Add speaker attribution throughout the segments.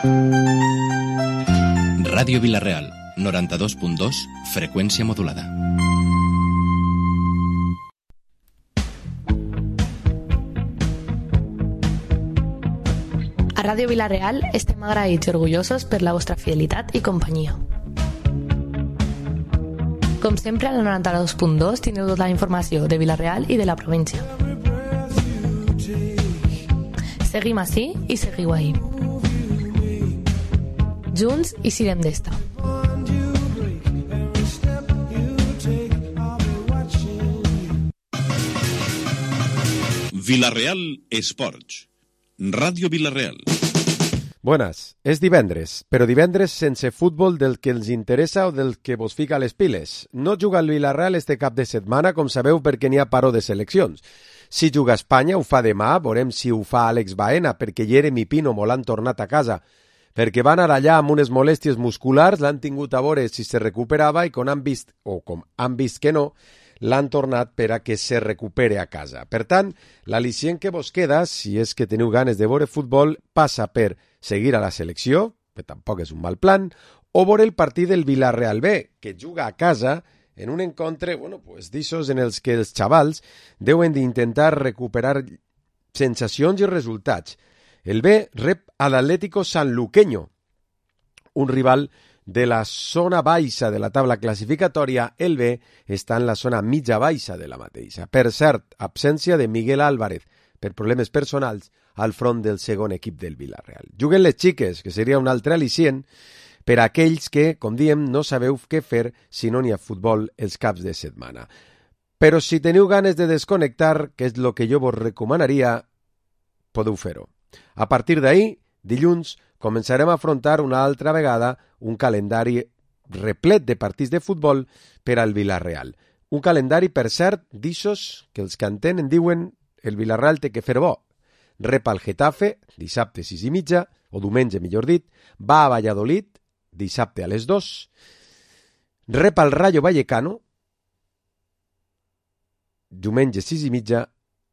Speaker 1: Ràdio Vila-real, 92.2, freqüència modulada.
Speaker 2: A Ràdio Vila-real estem agraïts i orgullosos per la vostra fidelitat i companyia. Com sempre, al 92.2 tindreu tota la informació de Vila-real i de la província. Seguim ací i seguiu ahí. Junts i sirem d'esta.
Speaker 3: Vila-real Esports. Ràdio Vila-real.
Speaker 4: Buenas, és divendres, però divendres sense futbol del que els interessa o del que vos fica les piles. No juga el Vila-real este cap de setmana, com sabeu, perquè n'hi ha paró de seleccions. Si juga Espanya, ho fa demà, veurem si ho fa Àlex Baena, perquè Jeremy Pino mo l'han tornat a casa, perquè van anar allà amb unes molèsties musculars, l'han tingut a veure si se recuperava i com han vist que no, l'han tornat per a que se recupere a casa. Per tant, l'al·licient que vos queda, si és que teniu ganes de veure futbol, passa per seguir a la selecció, que tampoc és un mal plan, o veure el partit del Vila-real B, que juga a casa en un encontre, d'ixos en els que els xavals deuen d'intentar recuperar sensacions i resultats. El B rep a l'Atlético Sanluqueño, un rival de la zona baixa de la taula classificatòria. El B està en la zona mitja baixa de la mateixa. Per cert, absència de Miguel Álvarez per problemes personals al front del segon equip del Vila-real. Juguen les xiques, que seria un altre al·licient per a aquells que, com diem, no sabeu què fer si no n'hi ha futbol els caps de setmana. Però si teniu ganes de desconnectar, que és el que jo vos recomanaria, podeu fer-ho. A partir d'ahir, dilluns, començarem a afrontar una altra vegada un calendari replet de partits de futbol per al Vila-real. Un calendari, per cert, d'ixos que els que entenen diuen el Vila-real té que fer bo. Rep al Getafe, dissabte 6:30, o diumenge, millor dit, va a Valladolid, dissabte a les 2, rep al Rayo Vallecano, diumenge 6:30,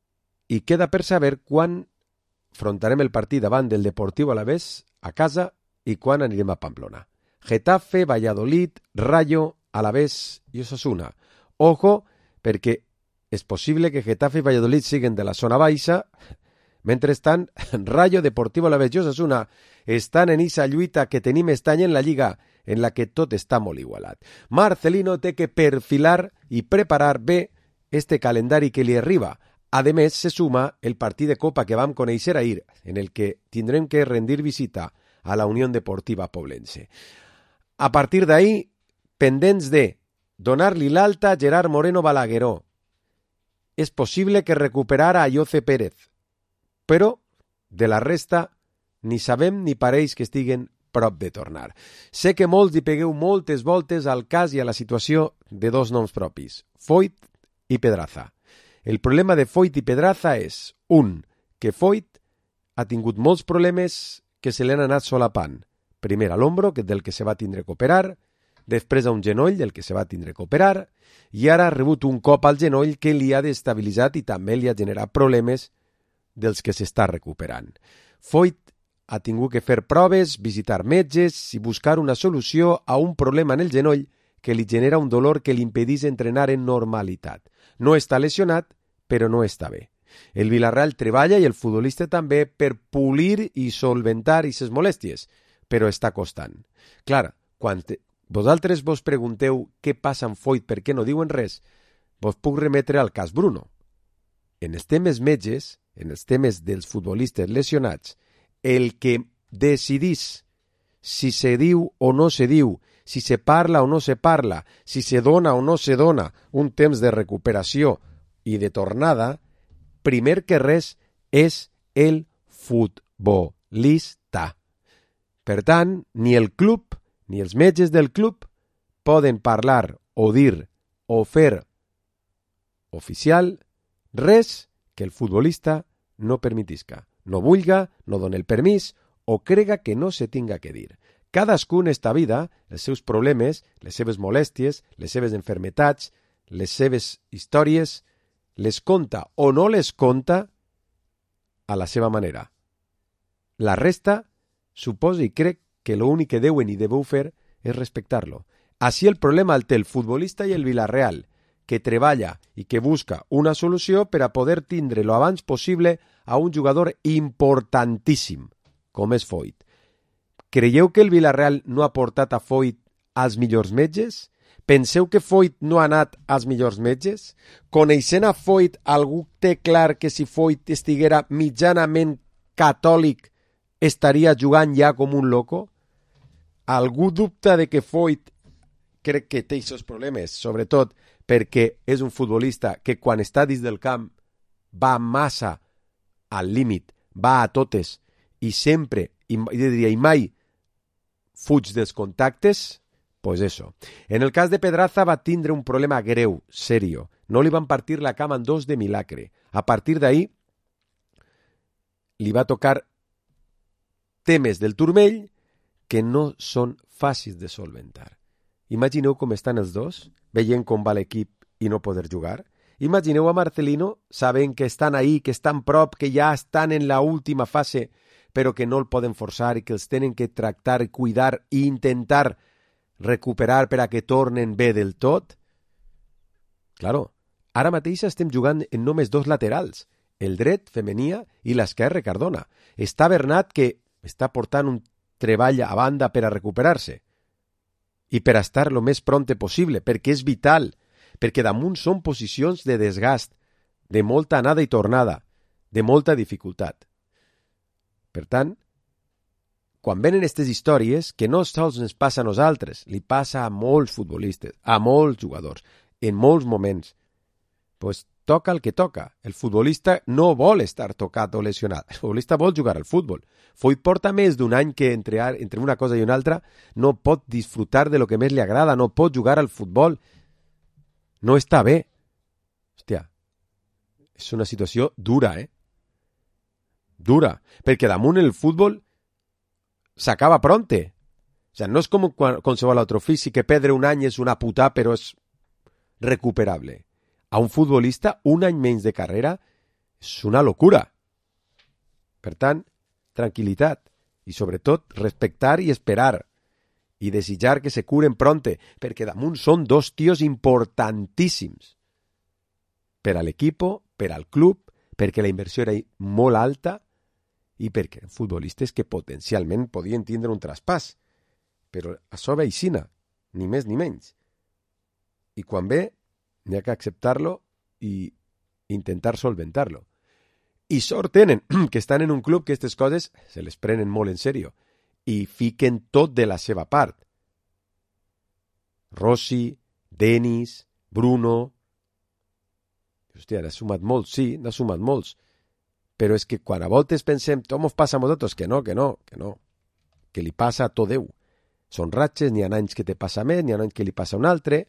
Speaker 4: i queda per saber quan afrontarem el partit davant del Deportiu Alavés a casa i quan anirem a Pamplona. Getafe, Valladolid, Rayo, Alavés i Osasuna. Ojo, perquè és possible que Getafe i Valladolid siguen de la zona baixa. Mentrestant, Rayo, Deportivo Alavés i Osasuna estan en esa lluita que tenim este any en la Lliga, en la que tot està molt igualat. Marcelino té que perfilar i preparar bé este calendari que li arriba. A més, se suma el partit de Copa que vam conèixer ahir, en el que tindrem que rendir visita a la Unió Deportiva Poblense. A partir d'ahir, pendents de donar-li l'alta a Gerard Moreno Balagueró. És possible que recuperara a Yoce Pérez, però de la resta ni sabem ni pareix que estiguen prop de tornar. Sé que molts hi pegueu moltes voltes al cas i a la situació de dos noms propis, Foyt i Pedraza. El problema de Foyt i Pedraza és, que Foyt ha tingut molts problemes que se li han anat solapant. Primer a l'ombro, del que se va tindre que operar, després a un genoll, del que se va tindre que operar, i ara ha rebut un cop al genoll que li ha destabilitzat i també li ha generat problemes dels que s'està recuperant. Foyt ha tingut que fer proves, visitar metges i buscar una solució a un problema en el genoll que li genera un dolor que li impedís entrenar en normalitat. No està lesionat, però no està bé. El Vila-real treballa i el futbolista també per polir i solventar aquestes molèsties, però està costant. Clar, quan vosaltres vos pregunteu què passa amb Foyt, per què no diuen res, vos puc remetre al cas Bruno. En els temes metges, en els temes dels futbolistes lesionats, el que decidís si se diu o no se diu, si se parla o no se parla, si se dona o no se dona un temps de recuperació i de tornada, primer que res és el futbolista. Per tant, ni el club ni els metges del club poden parlar o dir o fer oficial res que el futbolista no permetisca, no vulga, no doni el permís o crega que no se tinga que dir. Cadascú en esta vida, els seus problemes, les seves molèsties, les seves enfermetats, les seves històries, les conta o no les conta a la seva manera. La resta suposo i crec que l'únic que deuen i deveu fer és respectar-lo. Així el problema el té el futbolista i el Villarreal, que treballa i que busca una solució per a poder tindre lo abans possible a un jugador importantíssim, com és Foyt. Creieu que el Villarreal no ha portat a Foyt als millors metges? Penseu que Foyt no ha anat als millors metges? Coneixent a Foyt, algú té clar que si Foyt estiguera mitjanament catòlic estaria jugant ja com un loco? Algú dubta de que Foyt crec que té aquests problemes, sobretot perquè és un futbolista que quan està dins del camp va massa al límit, va a totes i sempre, i mai fuig dels contactes? Pues eso. En el cas de Pedraza va tindre un problema greu, serio. No li van partir la cama en dos de milagre. A partir d'ahí li va tocar temes del turmell que no són fàcils de solventar. Imagineu com estan els dos, veient com va l'equip i no poder jugar. Imagineu a Marcelino, sabent que estan ahí, que estan prop, que ja estan en la última fase, però que no el poden forçar i que els tenen que tractar, cuidar i intentar recuperar per a que tornen bé del tot. Claro, ara mateix estem jugant en només dos laterals, el dret, Femenia, i l'esquerre, Cardona. Està Bernat, que està portant un treball a banda per a recuperar-se i per a estar lo més pronte possible, perquè és vital, perquè damunt són posicions de desgast, de molta anada i tornada, de molta dificultat. Per tant, quan venen aquestes històries, que no sols ens passa a nosaltres, li passa a molts futbolistes, a molts jugadors, en molts moments, pues toca el que toca. El futbolista no vol estar tocat o lesionat. El futbolista vol jugar al futbol. Foyt porta més d'un any que entre una cosa i una altra no pot disfrutar de lo que més li agrada, no pot jugar al futbol. No està bé. Hòstia, és una situació dura, Dura, perquè damunt el futbol s'acaba pronte. O sea, no és com qualsevol altre ofici que perdre un any és una puta, però és recuperable. A un futbolista, un any menys de carrera és una locura. Per tant, tranquil·litat i sobretot respectar i esperar i desitjar que se curen pronte, perquè damunt són dos tios importantíssims per a l'equip, per al club, perquè la inversió era molt alta i perquè eren futbolistes que potencialment podien tindre un traspàs. Però això ve aixina, ni més ni menys. I quan ve, n'hi ha que acceptar-lo i intentar solventar-lo. I sort tenen que estan en un club que aquestes coses se les prenen molt en sèrio i fiquen tot de la seva part. Rossi, Denis, Bruno... Hòstia, n'ha sumat molts, sí, n'ha sumat molts. Però és que quan a voltes pensem, tot mos passa a nosaltres, que no. Que li passa a tot Déu. Són ratxes, n'hi ha anys que te passa més, n'hi ha anys que li passa a un altre.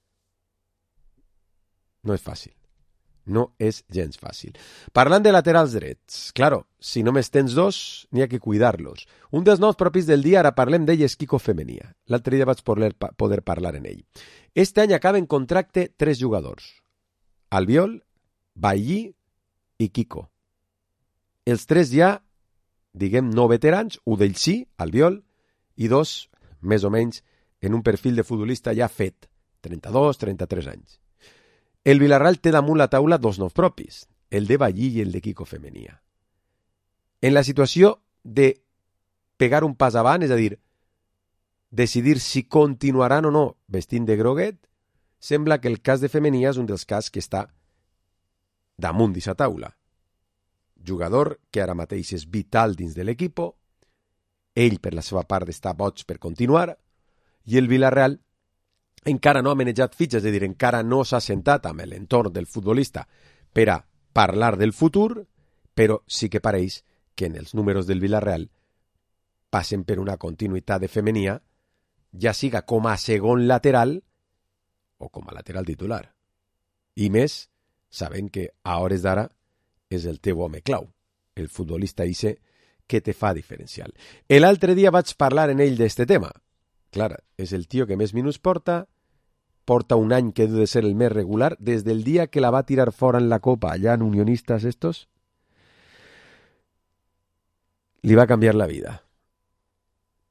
Speaker 4: No és fàcil. No és gens fàcil. Parlant de laterals drets, claro, si només tens dos, n'hi ha que cuidar-los. Un dels noms propis del dia, ara parlem d'ell, és Quico Femenia. L'altre dia vaig poder parlar en ell. Este any acaba en contracte 3 jugadors. Albiol, Bailly i Quico. Els 3 ja, diguem, no veterans, un d'ells sí, Albiol, i 2, més o menys, en un perfil de futbolista ja fet, 32, 33 anys. El Villarreal té damunt la taula 2 noms propis, el de Bailly i el de Quico Femenia. En la situació de pegar un pas avant, és a dir, decidir si continuaran o no vestint de groguet, sembla que el cas de Femenia és un dels casos que està damunt d'aquesta taula. Jugador que ara mateix és vital dins de l'equip, ell per la seva part està boig per continuar, i el Villarreal encara no ha manejat fitxes, és a dir, encara no s'ha sentat amb l'entorn del futbolista per a parlar del futur, però sí que pareix que en els números del Villarreal passen per una continuïtat de Femenia, ja siga com a segon lateral o com a lateral titular. I més, sabent que a hores d'ara és el teu home clau, el futbolista ixe que te fa diferencial. L'altre dia vaig parlar en ell d'este tema. Clar, és el tio que més minuts porta un any que deu de ser el més regular, des del dia que la va tirar fora en la Copa, allà en Unionistas estos, li va canviar la vida.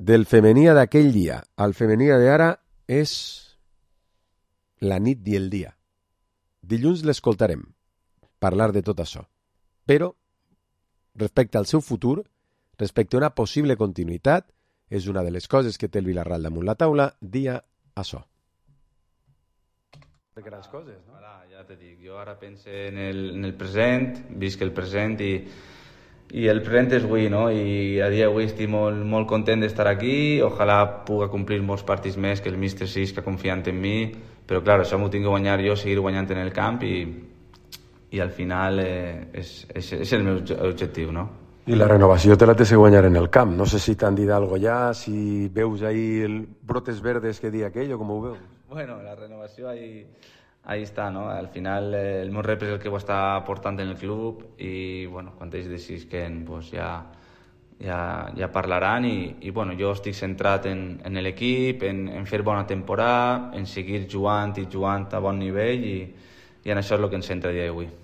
Speaker 4: del femení d'aquell dia al femení d'ara és la nit i el dia. Dilluns l'escoltarem parlar de tot això. Però, respecte al seu futur, respecte a una possible continuïtat, és una de les coses que té el Vilarreal damunt la taula, dia això. Grans coses, no?
Speaker 5: Ja te dic, jo ara penso en el present, visc el present i el present és avui, no? I a dia d'avui estic molt content d'estar aquí, ojalà puga complir molts partits més, que el míster siga confiant en mi, però clar, això m'ho tinc que guanyar jo, seguir guanyant en el camp i al final és el meu objectiu, no?
Speaker 4: I la renovació te la tens que guanyar en el camp. No sé si t'han dit alguna cosa ja, si veus ahí el brotes verdes que di aquell o com ho veus.
Speaker 5: Bueno, la renovació ahí està, no? Al final el meu rep és el que ho està portant en el club i, bueno, quan ells decidisquen, pues ja parlaran i bueno, jo estic centrat en l'equip, en fer bona temporada, en seguir jugant a bon nivell i en això és el que ens centra a dia d'avui.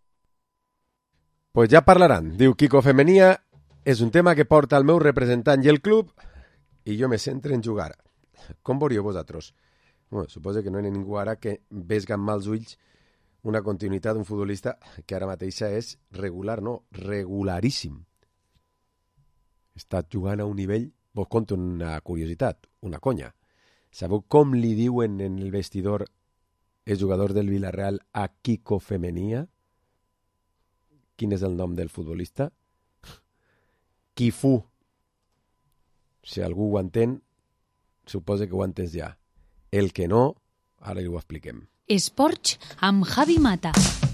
Speaker 4: Pues ja parlaran. Diu Quico Femenia, és un tema que porta el meu representant i el club i jo me centre en jugar. Com veuríeu vosaltres? Bueno, suposo que no hi ha ningú ara que vesga amb mals ulls una continuïtat d'un futbolista que ara mateixa és regular, no, regularíssim. Està jugant a un nivell... Vos conto una curiositat, una conya. Sabeu com li diuen en el vestidor els jugadors del Vilarreal a Quico Femenia? Quin és el nom del futbolista? Quifu. Si algú ho entén, suposa que ho entens ja. El que no, ara ho expliquem.
Speaker 6: Esports amb Javi Mata.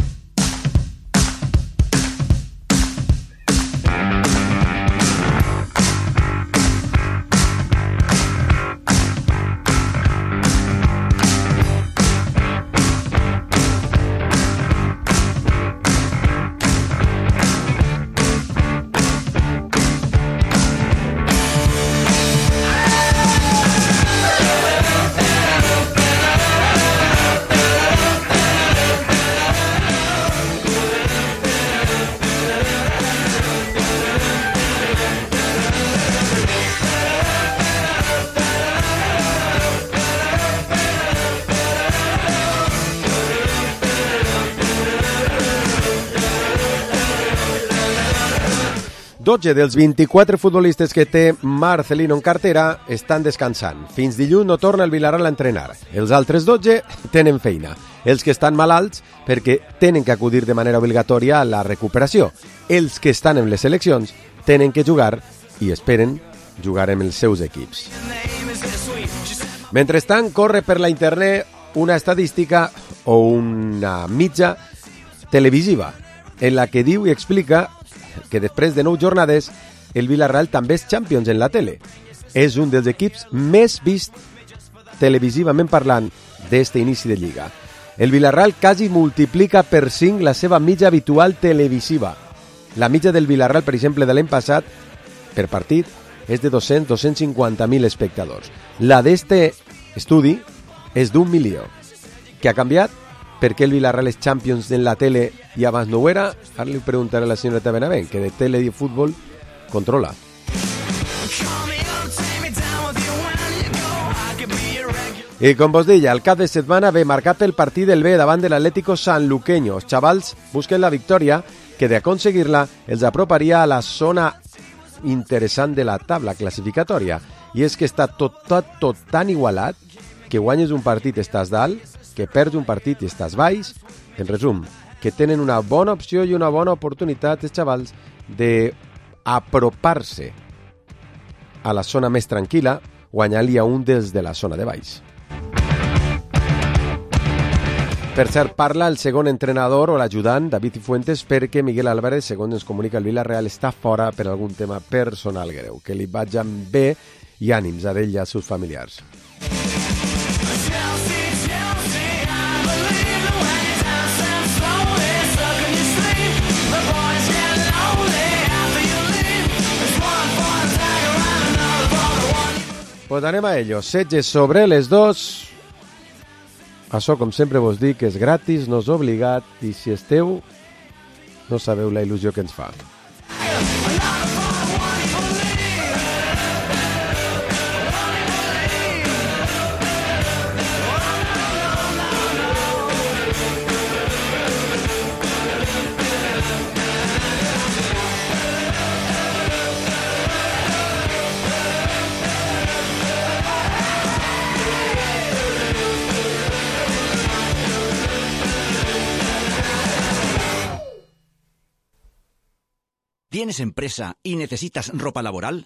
Speaker 4: Dotze dels 24 futbolistes que té Marcelino en cartera estan descansant. Fins dilluns no torna el Vilarreal a entrenar. Els altres 12 tenen feina. Els que estan malalts perquè tenen que acudir de manera obligatòria a la recuperació. Els que estan en les seleccions tenen que jugar i esperen jugar amb els seus equips. Mentrestant, corre per la internet una estadística o una mitja televisiva en la que diu i explica que després de 9 jornades el Vilarreal també és Champions en la tele. És un dels equips més vist televisivament parlant d'este inici de Lliga. El Vilarreal quasi multiplica per 5 la seva mitja habitual televisiva. La mitja del Vilarreal, per exemple, de l'any passat, per partit, és de 250.000 espectadors. La d'este estudi és d'1 milió. Què ha canviat? Per què el Vilarreal és Champions en la tele i abans no ho era? Ara li preguntaré a la senyora Benavent, que de tele i de futbol controla. I com vos deia, el cap de setmana ve marcat pel partit del B davant de l'Atlético Sanluqueño. Els xavals busquen la victòria, que d'aconseguir-la els aproparia a la zona interessant de la taula classificatòria. I és que està tot tan igualat que guanyes un partit i estàs dalt, que perds un partit i estàs baix. En resum, que tenen una bona opció i una bona oportunitat els xavals d'apropar-se a la zona més tranquil·la, guanyant-li a un dels de la zona de baix. Per cert, parla el segon entrenador o l'ajudant, David Fuentes, perquè Miguel Álvarez, segons ens comunica el Vilarreal, està fora per algun tema personal greu, que li vaig bé i ànims a ell i als seus familiars. Pues anem a ello. 16 sobre les 2. Això, com sempre vos dic, és gratis, no és obligat, i si esteu, no sabeu la il·lusió que ens fa.
Speaker 7: ¿Tienes empresa y necesitas ropa laboral?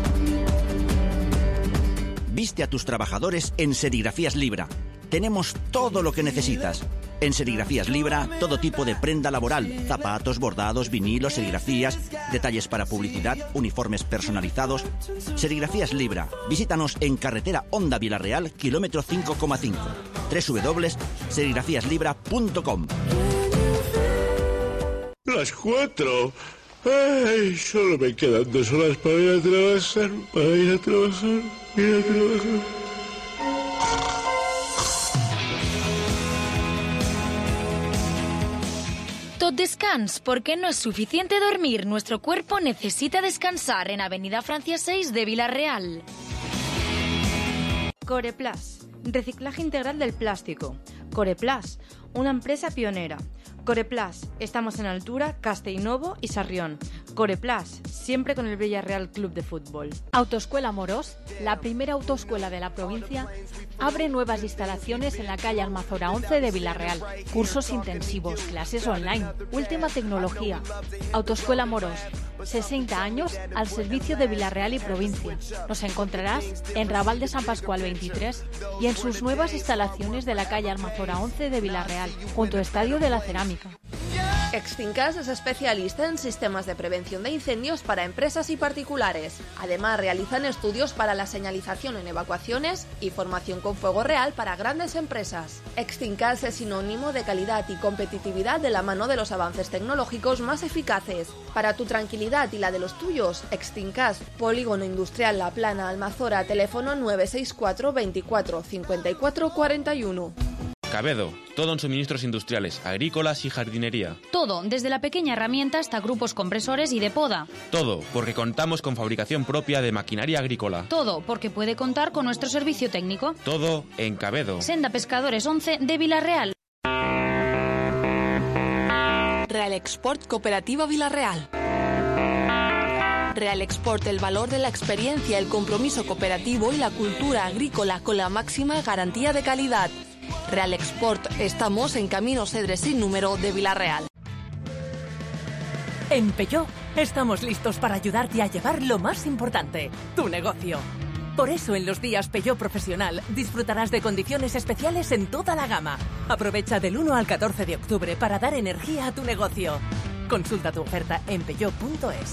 Speaker 7: Viste a tus trabajadores en Serigrafías Libra. Tenemos todo lo que necesitas. En Serigrafías Libra, todo tipo de prenda laboral, zapatos, bordados, vinilos, serigrafías, detalles para publicidad, uniformes personalizados. Serigrafías Libra. Visítanos en carretera Honda Vilarreal, kilómetro 5,5. www.serigrafíaslibra.com.
Speaker 8: Las 4. Ay, solo me quedan 2 horas para ir a trabajar.
Speaker 6: Tot descans, porque no es suficiente dormir. Nuestro cuerpo necesita descansar en Avenida Francia 6 de Villarreal.
Speaker 9: Coreplas, reciclaje integral del plástico. Coreplas, una empresa pionera. Coreplas, estamos en Altura, Castellnovo y Sarrión. Coreplas, siempre con el Villarreal Club de Fútbol.
Speaker 10: Autoescuela Morós, la primera autoescuela de la provincia, abre nuevas instalaciones en la calle Almazora 11 de Villarreal. Cursos intensivos, clases online, última tecnología. Autoescuela Morós, 60 años al servicio de Villarreal y provincia. Nos encontrarás en Raval de San Pascual 23 y en sus nuevas instalaciones de la calle Almazora 11 de Villarreal, junto al Estadio de la Cerámica.
Speaker 11: Extincas es especialista en sistemas de prevención de incendios para empresas y particulares. Además, realizan estudios para la señalización en evacuaciones y formación con fuego real para grandes empresas. Extincas es sinónimo de calidad y competitividad de la mano de los avances tecnológicos más eficaces. Para tu tranquilidad y la de los tuyos, Extincas, Polígono Industrial La Plana, Almazora, teléfono 964 24 54 41.
Speaker 12: Cabedo, todo en suministros industriales, agrícolas y jardinería.
Speaker 6: Todo, desde la pequeña herramienta hasta grupos compresores y de poda.
Speaker 12: Todo, porque contamos con fabricación propia de maquinaria agrícola.
Speaker 6: Todo, porque puede contar con nuestro servicio técnico.
Speaker 12: Todo en Cabedo.
Speaker 6: Senda Pescadores 11 de Villarreal.
Speaker 13: Real Export Cooperativa Villarreal. Real Export, el valor de la experiencia, el compromiso cooperativo y la cultura agrícola con la máxima garantía de calidad. Real Export, estamos en Camino Cedres sin número de Villarreal.
Speaker 14: En Peugeot estamos listos para ayudarte a llevar lo más importante, tu negocio. Por eso en los días Peugeot Profesional disfrutarás de condiciones especiales en toda la gama. Aprovecha del 1 al 14 de octubre para dar energía a tu negocio. Consulta tu oferta en peugeot.es.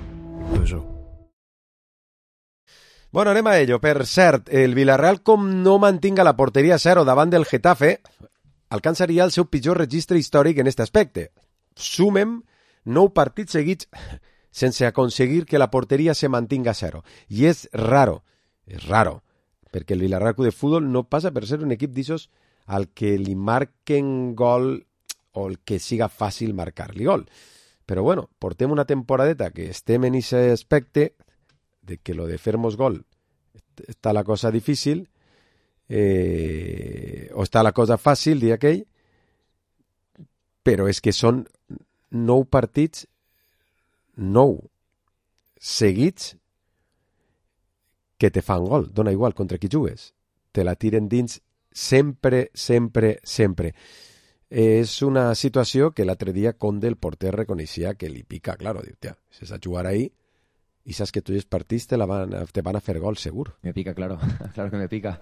Speaker 4: Bueno, anem a ello. Per cert, el Villarreal, com no mantinga la porteria a 0 davant del Getafe, alcançaria el seu pitjor registre històric en aquest aspecte. Sumem 9 partits seguits sense aconseguir que la porteria se mantinga a 0. I és raro, perquè el Villarreal Club de Futbol no passa per ser un equip d'ixos al que li marquen gol o el que siga fàcil marcar-li gol. Però bueno, portem una temporadeta que estem en aquest aspecte de que lo de fermos gol está la cosa difícil o está la cosa fàcil, dia aquell, però és que són 9 partits, 9 seguits que te fan gol, dona igual contra qui jugues, te la tiren dins sempre. És una situació que l'altre dia Conde, el porter, reconeixia que li pica, claro, diu, tia, si és a jugar ahí y sabes que tú eres partista, te van a hacer gol seguro.
Speaker 15: Me pica, claro, claro que me pica.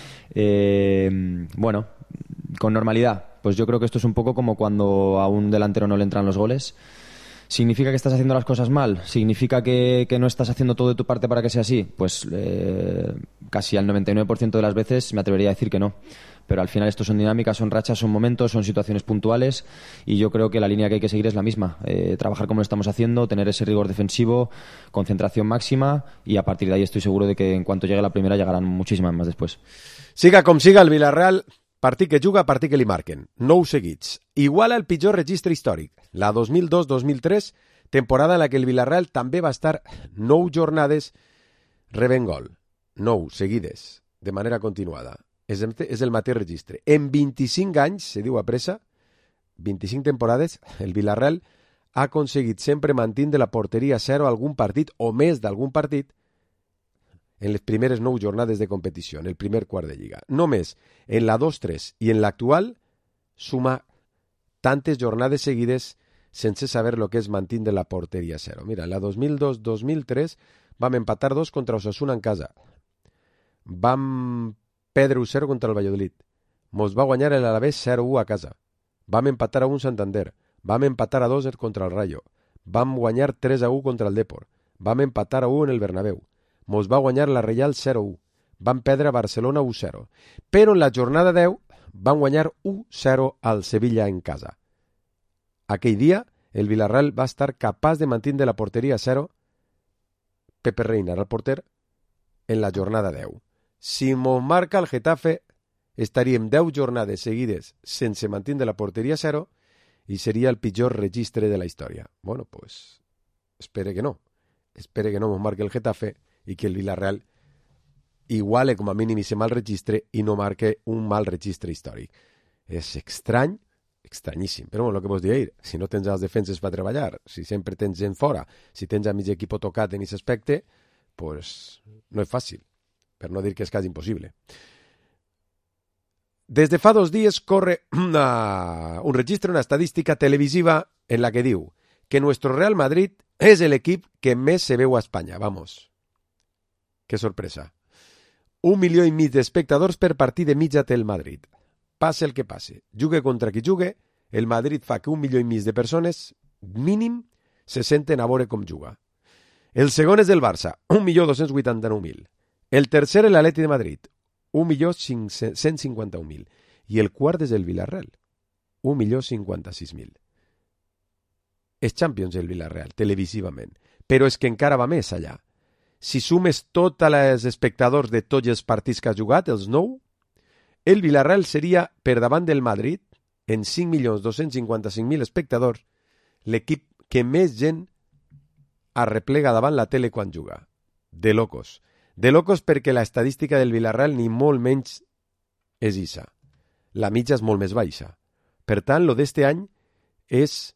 Speaker 15: Bueno, con normalidad. Pues yo creo que esto es un poco como cuando a un delantero no le entran los goles. ¿Significa que estás haciendo las cosas mal? ¿Significa que no estás haciendo todo de tu parte para que sea así? Pues casi al 99% de las veces me atrevería a decir que no. Pero al final esto son dinámicas, son rachas, son momentos, son situaciones puntuales y yo creo que la línea que hay que seguir es la misma. Trabajar como lo estamos haciendo, tener ese rigor defensivo, concentración máxima y a partir de ahí estoy seguro de que en cuanto llegue la primera llegarán muchísimas más después.
Speaker 4: Siga com siga el Villarreal, partit que juga, partit que li marquen. 9 seguits. Igual al pitjor registre històric. La 2002-2003, temporada en la que el Villarreal també va estar 9 jornades rebent gol. 9 seguides, de manera continuada. És el mateix registre. En 25 anys, se diu a pressa, 25 temporades, el Villarreal ha aconseguit sempre mantindre la porteria a 0 algun partit o més d'algun partit en les primeres 9 jornades de competició, en el primer quart de lliga. Només en la 2-3 i en l'actual suma tantes jornades seguides sense saber lo que és mantindre la porteria a 0. Mira, la 2002-2003 vam empatar 2 contra Osasuna en casa. Vam perdre 1-0 contra el Valladolid. Mos va guanyar l'Alavés 0-1 a casa. Vam empatar a 1 Santander. Vam empatar a 2 contra el Rayo. Vam guanyar 3-1 contra el Depor. Vam empatar a 1 en el Bernabéu. Mos va guanyar la Reial 0-1. Vam perdre a Barcelona 1-0. Però en la jornada 10 van guanyar 1-0 al Sevilla en casa. Aquell dia, el Villarreal va estar capaç de mantenir la porteria a 0. Pepe Reina era el porter en la jornada 10. Si mos marca el Getafe, estaríem 10 jornades seguides sense mantenir la porteria a 0 i seria el pitjor registre de la història. Bueno, pues, espere que no. Espere que no mos marque el Getafe i que el Villarreal iguale com a mínim ese mal registre i no marque un mal registre històric. És estrany, estranyíssim. Però bueno, el que vos dic, si no tens els defenses per treballar, si sempre tens gent fora, si tens a mig equip tocat en aquest aspecte, pues no és fàcil, per no dir que és quasi impossible. Des de fa 2 dies corre un registre, una estadística televisiva en la que diu que nuestro Real Madrid és l'equip que més se veu a Espanya. Vamos. Que sorpresa. 1,5 milió d'espectadors per partit de mitja té el Madrid. Passe el que passe. Jugue contra qui jugue, el Madrid fa que 1,5 milió de persones, mínim, se senten a veure com juga. El segon és el Barça, 1.289.000. El tercer és l'Atleti de Madrid, 1.151.000. I el quart és el Villarreal, 1.056.000. És Champions el Villarreal, televisivament. Però és que encara va més allà. Si sumes tots els espectadors de tots els partits que ha jugat, els 9, el Villarreal seria, per davant del Madrid, en 5.255.000 espectadors, l'equip que més gent arreplega davant la tele quan juga. De locos. De locos perquè la estadística del Villarreal ni molt menys és isa. La mitja és molt més baixa. Per tant, lo d'este any és,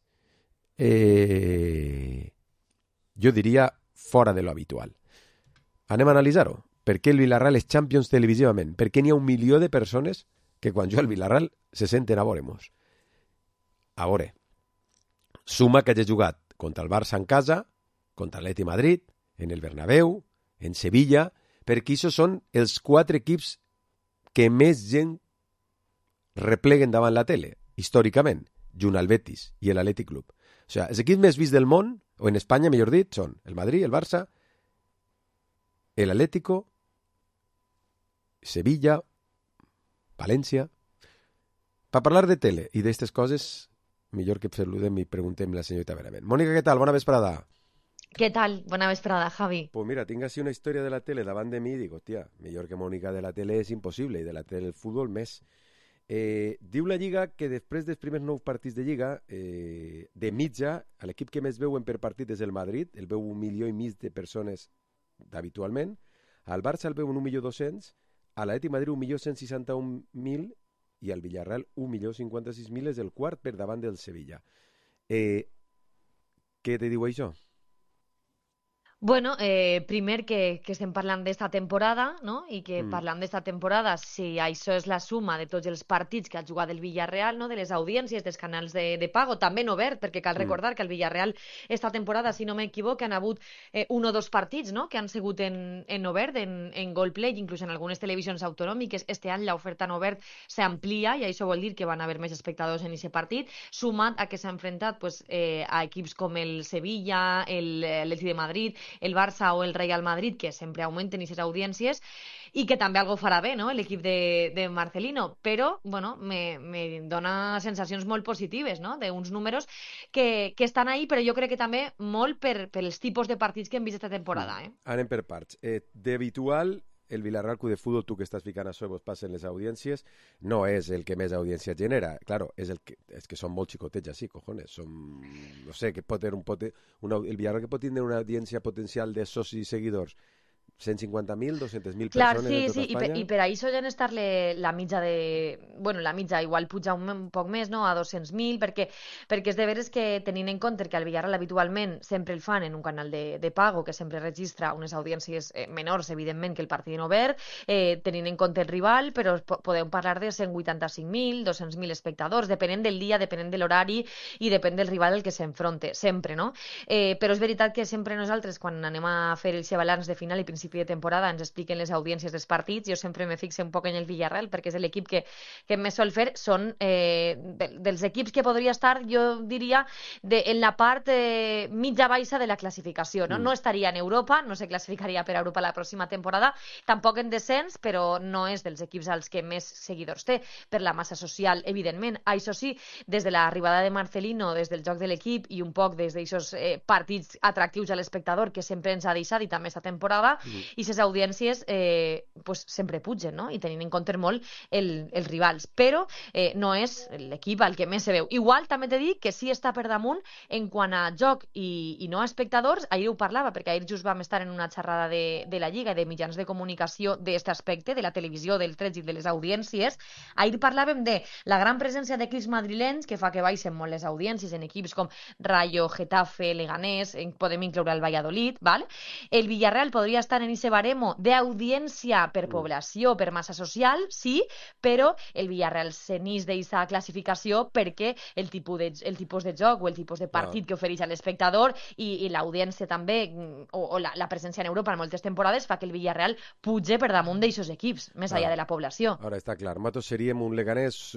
Speaker 4: jo diria, fora de lo habitual. Anem a analitzar-ho. Per què el Villarreal és Champions televisivament? Per què n'hi ha 1 milió de persones que quan juga el Villarreal se senten a veure-mos? A veure, suma que hagi jugat contra el Barça en casa, contra l'Atleti Madrid, en el Bernabéu, en Sevilla, perquè això són els 4 equips que més gent repleguen davant la tele, històricament, junt al Betis i l'Atlètic Club. O sigui, els equips més vists del món, o en Espanya, millor dit, són el Madrid, el Barça, el Atlético, Sevilla, València. Per parlar de tele i d'aquestes coses, millor que saludem i preguntem la senyorita Benavent. Mònica, què tal? Bona vesprada.
Speaker 16: Què tal? Bona vesprada, Javi.
Speaker 4: Pues mira, tinc així una història de la tele davant de mi i dic, hòstia, millor que Mònica de la tele és impossible i de la tele del futbol més. Diu la Lliga que després dels primers 9 partits de Lliga, de mitja, l'equip que més veuen per partit és el Madrid, el veu 1,5 milió de persones habitualment, al Barça el veuen 1.200.000, a l'Atlètic Madrid 1.161.000 i al Villarreal 1.056.000 és el quart per davant del Sevilla. Què te diu això?
Speaker 16: Bueno, primer que estem parlant d'esta temporada, no? I que parlant d'esta temporada, si això és la suma de tots els partits que ha jugat el Villarreal, no? De les audiències, dels canals de pago, també en obert, perquè cal recordar que el Villarreal esta temporada, si no m'equivoco, han hagut 1 o 2 partits, no? Que han sigut en obert, en Goldplay, inclús en algunes televisions autonòmiques. Este any l'oferta en obert s'amplia i això vol dir que van haver més espectadors en aquest partit, sumat a que s'ha enfrontat pues, a equips com el Sevilla, l'Atlètic de Madrid, el Barça o el Real Madrid, que sempre augmenten aquestes audiències i que també algo farà bé, no?, l'equip de Marcelino, però, bueno, me dona sensacions molt positives, no?, d'uns números que estan ahí, però jo crec que també molt per els tipus de partits que hem vist aquesta temporada.
Speaker 4: Anem per parts. D'habitual, el Villarreal Club de Fútbol, tu que estàs ficant això i vos passen les audiències, no és el que més audiència genera. Claro, és que són molt xicotets així, cojones. No sé, que pot tenir el Villarreal que pot tenir una audiència potencial de socis i seguidors 150.000, 200.000
Speaker 16: Clar,
Speaker 4: persones
Speaker 16: sí,
Speaker 4: en tota
Speaker 16: sí,
Speaker 4: Espanya.
Speaker 16: i per això ja estar-le la mitja de... Bueno, la mitja igual puja un poc més, no?, a 200.000, perquè és de veres que tenint en compte que al Villarreal habitualment sempre el fan en un canal de pago que sempre registra unes audiències menors, evidentment, que el partit en obert, tenint en compte el rival, però podem parlar de 185.000, 200.000 espectadors, depenent del dia, depenent de l'horari i depèn del rival al que s'enfronte, sempre, no? Però és veritat que sempre nosaltres, quan anem a fer el balanç de final i principi de temporada, ens expliquen les audiències dels partits. Jo sempre me fixe un poc en el Villarreal perquè és l'equip que més sol fer. Són dels equips que podria estar, jo diria, en la part mitja baixa de la classificació, no? No estaria en Europa, no se classificaria per a Europa la pròxima temporada, tampoc en descens, però no és dels equips als que més seguidors té, per la massa social, evidentment. Això sí, des de l'arribada de Marcelino, des del joc de l'equip i un poc des d'aquests partits atractius a l'espectador que sempre ens ha deixat, i també esta temporada, i les audiències pues, sempre pugen, no? I tenint en compte molt els rivals, però no és l'equip al que més se veu. Igual també t'he dit que sí està per damunt en quant a joc i no a espectadors. Ahir ho parlava, perquè ahir just vam estar en una xerrada de la Lliga i de mitjans de comunicació d'aquest aspecte, de la televisió, del trènsit, de les audiències. Ahir parlàvem de la gran presència d'equips madrilenys que fa que baixen molt les audiències en equips com Rayo, Getafe, Leganés, podem incloure el Valladolid, ¿vale? El Villarreal podria estar en ese baremo d'audiència per població, per massa social, sí, però el Villarreal s'enís d'aquesta classificació perquè el tipus de joc o el tipus de partit que ofereix a l'espectador i l'audiència també, o la presència en Europa en moltes temporades, fa que el Villarreal puge per damunt d'aquests equips, més enllà de la població.
Speaker 4: Ara està clar, nosaltres seríem un Leganés,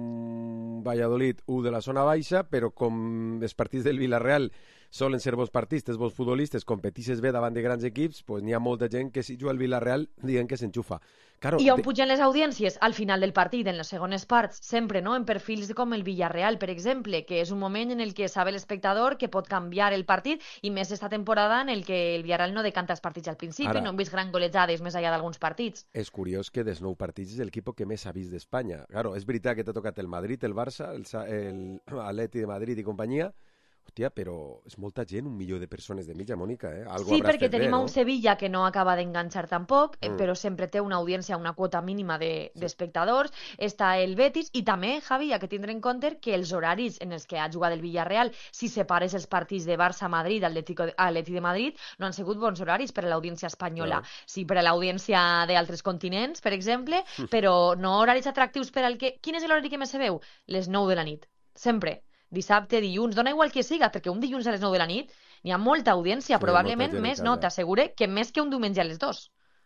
Speaker 4: un Valladolid, un de la zona baixa, però com els partits del Villarreal solen ser bons partistes, bons futbolistes, competisses bé davant de grans equips, pues n'hi ha molta gent que si juga al Villarreal diuen que s'enxufa. Claro,
Speaker 16: I on pugen les audiències? Al final del partit, en les segones parts, sempre, no? En perfils com el Villarreal, per exemple, que és un moment en el que sabe l'espectador que pot canviar el partit, i més esta temporada en el que el Villarreal no decanta els partits al principi, no hem vist gran golejades més enllà d'alguns partits.
Speaker 4: És curiós que dels 9 partits és l'equip que més ha vist d'Espanya. Claro, és veritat que t'ha tocat el Madrid, el Barça, l'Atleti de Madrid i companyia. Hòstia, però és molta gent, 1 milió de persones de mitja, Mònica, eh? Algo
Speaker 16: sí, perquè tenim
Speaker 4: bé,
Speaker 16: un Sevilla que no acaba d'enganxar tampoc, però sempre té una audiència, una quota mínima d'espectadors. Està el Betis, i també, Javi, hi ha que tindre en compte que els horaris en els que ha jugat el Villarreal, si separes els partits de Barça-Madrid, Atleti de Madrid, no han sigut bons horaris per a l'audiència espanyola. Sí, per a l'audiència d'altres continents, per exemple, però no horaris atractius per al que... Quin és l'horari que més se veu? Les 9 de la nit, sempre. Dissabte, dilluns, dona igual que siga, perquè un dilluns a les 9 de la nit n'hi ha molta audiència, probablement més, no, t'assegure que més que un diumenge a les 2.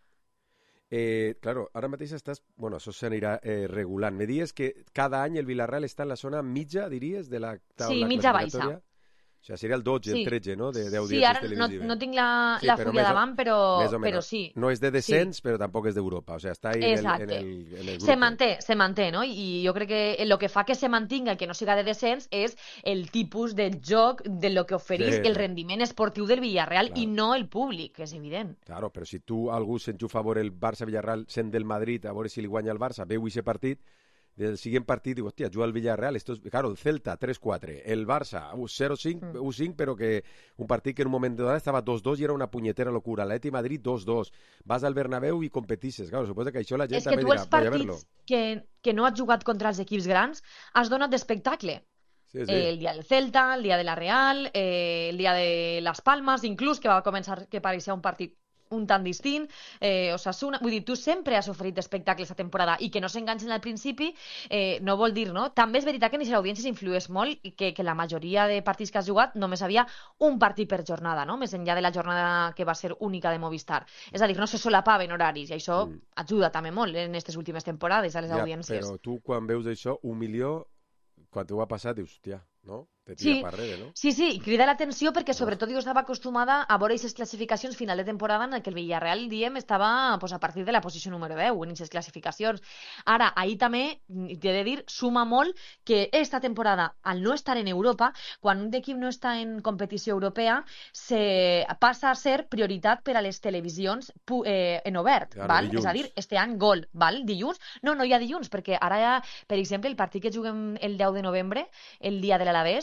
Speaker 4: Claro, ara mateix estàs... Bueno, això s'anirà regulant. Me dies que cada any el Villarreal està en la zona mitja, diries, de la taula
Speaker 16: classificatòria? Sí, mitja baixa.
Speaker 4: O sigui, seria el 12, el 13, no?, d'audiències
Speaker 16: sí, ara
Speaker 4: televisives.
Speaker 16: No tinc la fulla davant, però sí.
Speaker 4: No és de descens, però tampoc és d'Europa. O sigui, està ahí en el grup.
Speaker 16: Se manté, no? I jo crec que el que fa que se mantinga, que no siga de descens, és el tipus de joc de lo que ofereix el rendiment esportiu del Villarreal i no el públic, que és evident.
Speaker 4: Claro, però si tu algú s'enxufa a veure el Barça-Villarreal sent del Madrid, a veure si li guanya el Barça, veu aquest partit, del siguiente partido, digo, hostia, yo al Villarreal, esto es, claro, el Celta 3-4, el Barça 0-5, 1-5, pero que un partido que en un momento dado estaba 2-2 y era una puñetera locura. L'Atleti Madrid 2-2. Vas al Bernabéu i competisses. Claro, suposa que això la gent també dirà,
Speaker 16: voy a verlo. És que tu els partits que no has jugat contra els equips grans has donat d'espectacle. Sí. El dia del Celta, el dia de la Real, el dia de Las Palmas, inclús, que va començar que pareixia un partit un tant distint, Osasuna, vull dir, tu sempre has oferit espectacles a temporada i que no s'enganxen al principi no vol dir, no? També és veritat que en les audiències influeix molt i que la majoria de partits que has jugat només havia un partit per jornada, no? Més enllà de la jornada que va ser única de Movistar. És a dir, no se solapaven horaris i això ajuda també molt en aquestes últimes temporades a les audiències.
Speaker 4: Però tu quan veus això, 1 milió, quan t'ho ha passat, dius, hòstia, no? Te tira per darrere, no?
Speaker 16: Sí, crida l'atenció perquè sobretot jo estava acostumada a veure aquestes classificacions final de temporada en què el Villarreal, diem, estava a partir de la posició número 10 en aquestes classificacions. Ara, ahir també, t'he de dir, suma molt que esta temporada, al no estar en Europa, quan un equip no està en competició europea, passa a ser prioritat per a les televisions en obert, val? És a dir, este any gol, val? Dilluns? No hi ha dilluns, perquè ara, per exemple, el partit que juguem el 10 de novembre, el dia de l'Alavés,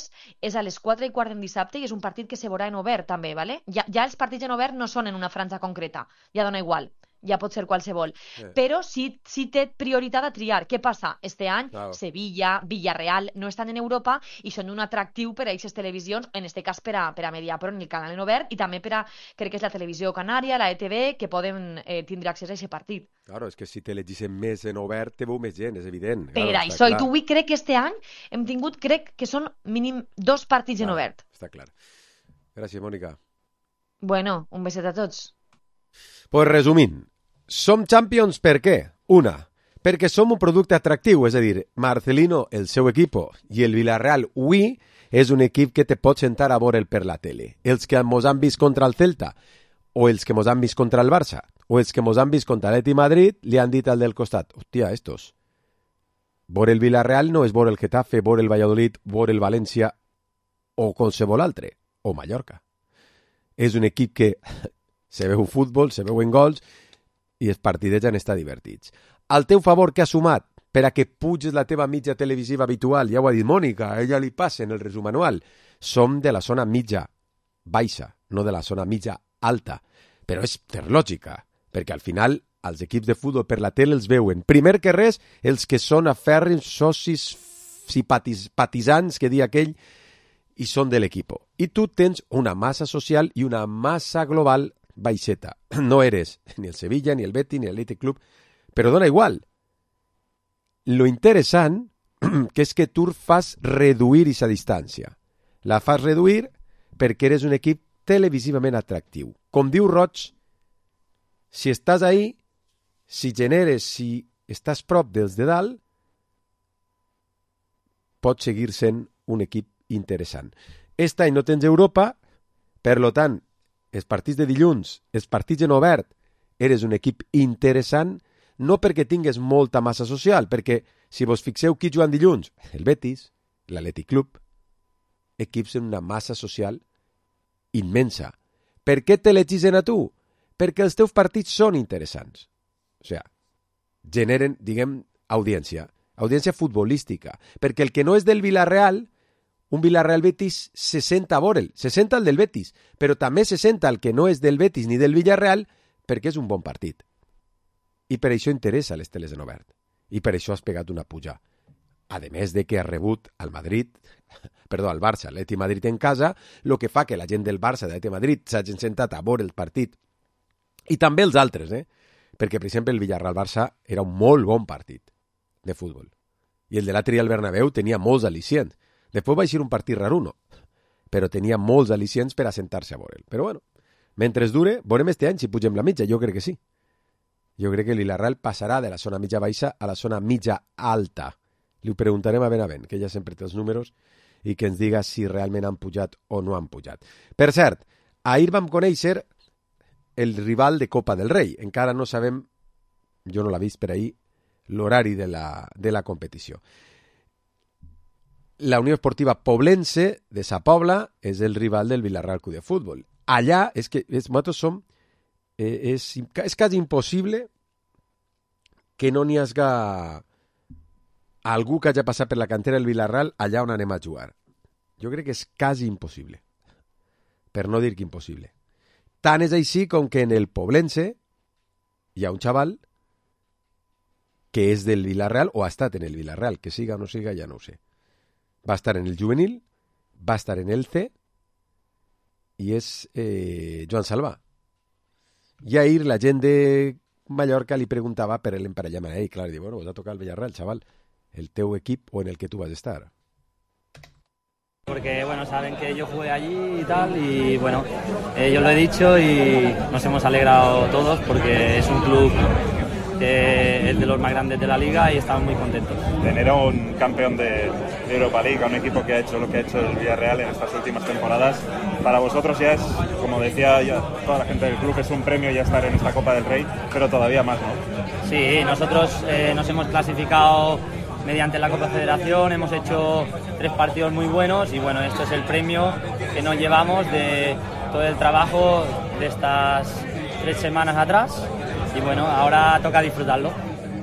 Speaker 16: és a les 4:15 en dissabte i és un partit que se veurà en obert també, ¿vale? Ja els partits en obert no són en una franja concreta, ja dona igual. Ja pot ser qualsevol, però sí té prioritat a triar. Què passa? Este any Sevilla, Villarreal no estan en Europa i són un atractiu per a aquestes televisions, en este cas per a Mediapro en el canal en obert i també per a, crec que és la televisió canària, la ETV, que poden tindre accés a aquest partit.
Speaker 4: Claro, és que si te legissem més en obert te veu més gent, és evident.
Speaker 16: Per això, i tu avui crec que este any hem tingut, crec que són mínim 2 partits en obert.
Speaker 4: Està clar. Gràcies, Mònica.
Speaker 16: Bueno, un beset a tots.
Speaker 4: Pues resumint, som champions per què? Una, perquè som un producte atractiu, és a dir, Marcelino, el seu equip i el Villarreal avui és un equip que te pot sentar a veure'l per la tele. Els que mos han vist contra el Celta, o els que mos han vist contra el Barça, o els que mos han vist contra l'Atleti Madrid, li han dit al del costat, hòstia, estos. Veure el Villarreal no és veure el Getafe, veure el Valladolid, veure el València o qualsevol altre, o Mallorca. És un equip que se veu futbol, se veuen gols i els partidets han estat divertits. Al teu favor, què ha sumat per a que puges la teva mitja televisiva habitual? Ja ho ha dit Mònica, a ella li passa en el resum anual. Som de la zona mitja baixa, no de la zona mitja alta. Però és per lògica, perquè al final els equips de futbol per la tele els veuen. Primer que res, els que són afèrrims socis simpatitzants, que dia aquell, i són de l'equip. I tu tens una massa social i una massa global baixeta. No eres ni el Sevilla, ni el Betis, ni l'Athletic Club, però dona igual. Lo interessant que és que tu fas reduir aquesta distància. La fas reduir perquè eres un equip televisivament atractiu. Com diu Roig, si estàs ahí, si generes, si estàs prop dels de dalt, pots seguir sent un equip interessant. Aquest any no tens Europa, per lo tant, els partits de dilluns, els partits en obert, eres un equip interessant, no perquè tingues molta massa social, perquè si vos fixeu qui juguen dilluns, el Betis, l'Atlètic Club, equips en una massa social immensa. Per què te legisen a tu? Perquè els teus partits són interessants. O sigui, generen, diguem, audiència futbolística. Perquè el que no és del Villarreal, un Villarreal Betis se senta a veure'l, se senta el del Betis, però també se senta el que no és del Betis ni del Villarreal perquè és un bon partit. I per això interessa les teles en obert. I per això has pegat una puja. A més de que has rebut al Barça, l'Atleti Madrid en casa, el que fa que la gent del Barça, de l'Atleti Madrid, s'hagin sentat a veure el partit. I també els altres, perquè, per exemple, el Villarreal-Barça era un molt bon partit de futbol. I el de l'Atri al Bernabéu tenia molts al·licients. Després va ser un partit raruno, però tenia molts al·licients per assentar-se a veure'l. Però bueno, mentre es dure, veurem este any si pugem la mitja, jo crec que sí. Jo crec que el Villarreal passarà de la zona mitja baixa a la zona mitja alta. Li ho preguntarem a Benavent, que ella sempre té els números, i que ens diga si realment han pujat o no han pujat. Per cert, ahir vam conèixer el rival de Copa del Rei. Encara no sabem, jo no l'he vist per ahir, l'horari de la competició. La Unió Esportiva Poblense de Sa Pobla és el rival del Villarreal Club de Futbol. Allà és que nosaltres som... és quasi impossible que no n'hi hagi algú que hagi passat per la cantera del Villarreal allà on anem a jugar. Jo crec que és quasi impossible. Per no dir que impossible. Tant és així com que en el Poblense hi ha un xaval que és del Villarreal o ha estat en el Villarreal, que siga o no siga ja no ho sé. Va estar en el juvenil, va estar en el C i és Joan Salvà. I ahir la gent de Mallorca li preguntava per l'emparellament. I clar, diu, bueno, vas a tocar el Villarreal, chaval, el teu equip o en el que tú vas a estar.
Speaker 17: Porque, bueno, saben que yo jugué allí y tal, y bueno, yo lo he dicho y nos hemos alegrado todos porque es un club que es de los más grandes de la liga y estamos muy contentos.
Speaker 18: Tener a un campeón de Europa League, a un equipo que ha hecho lo que ha hecho el Villarreal en estas últimas temporadas, para vosotros ya es, como decía ya toda la gente del club, es un premio ya estar en esta Copa del Rey, pero todavía más, ¿no?
Speaker 17: Sí, nosotros nos hemos clasificado mediante la Copa Federación, hemos hecho 3 partidos muy buenos y bueno, esto es el premio que nos llevamos de todo el trabajo de estas 3 semanas atrás y bueno, ahora toca disfrutarlo.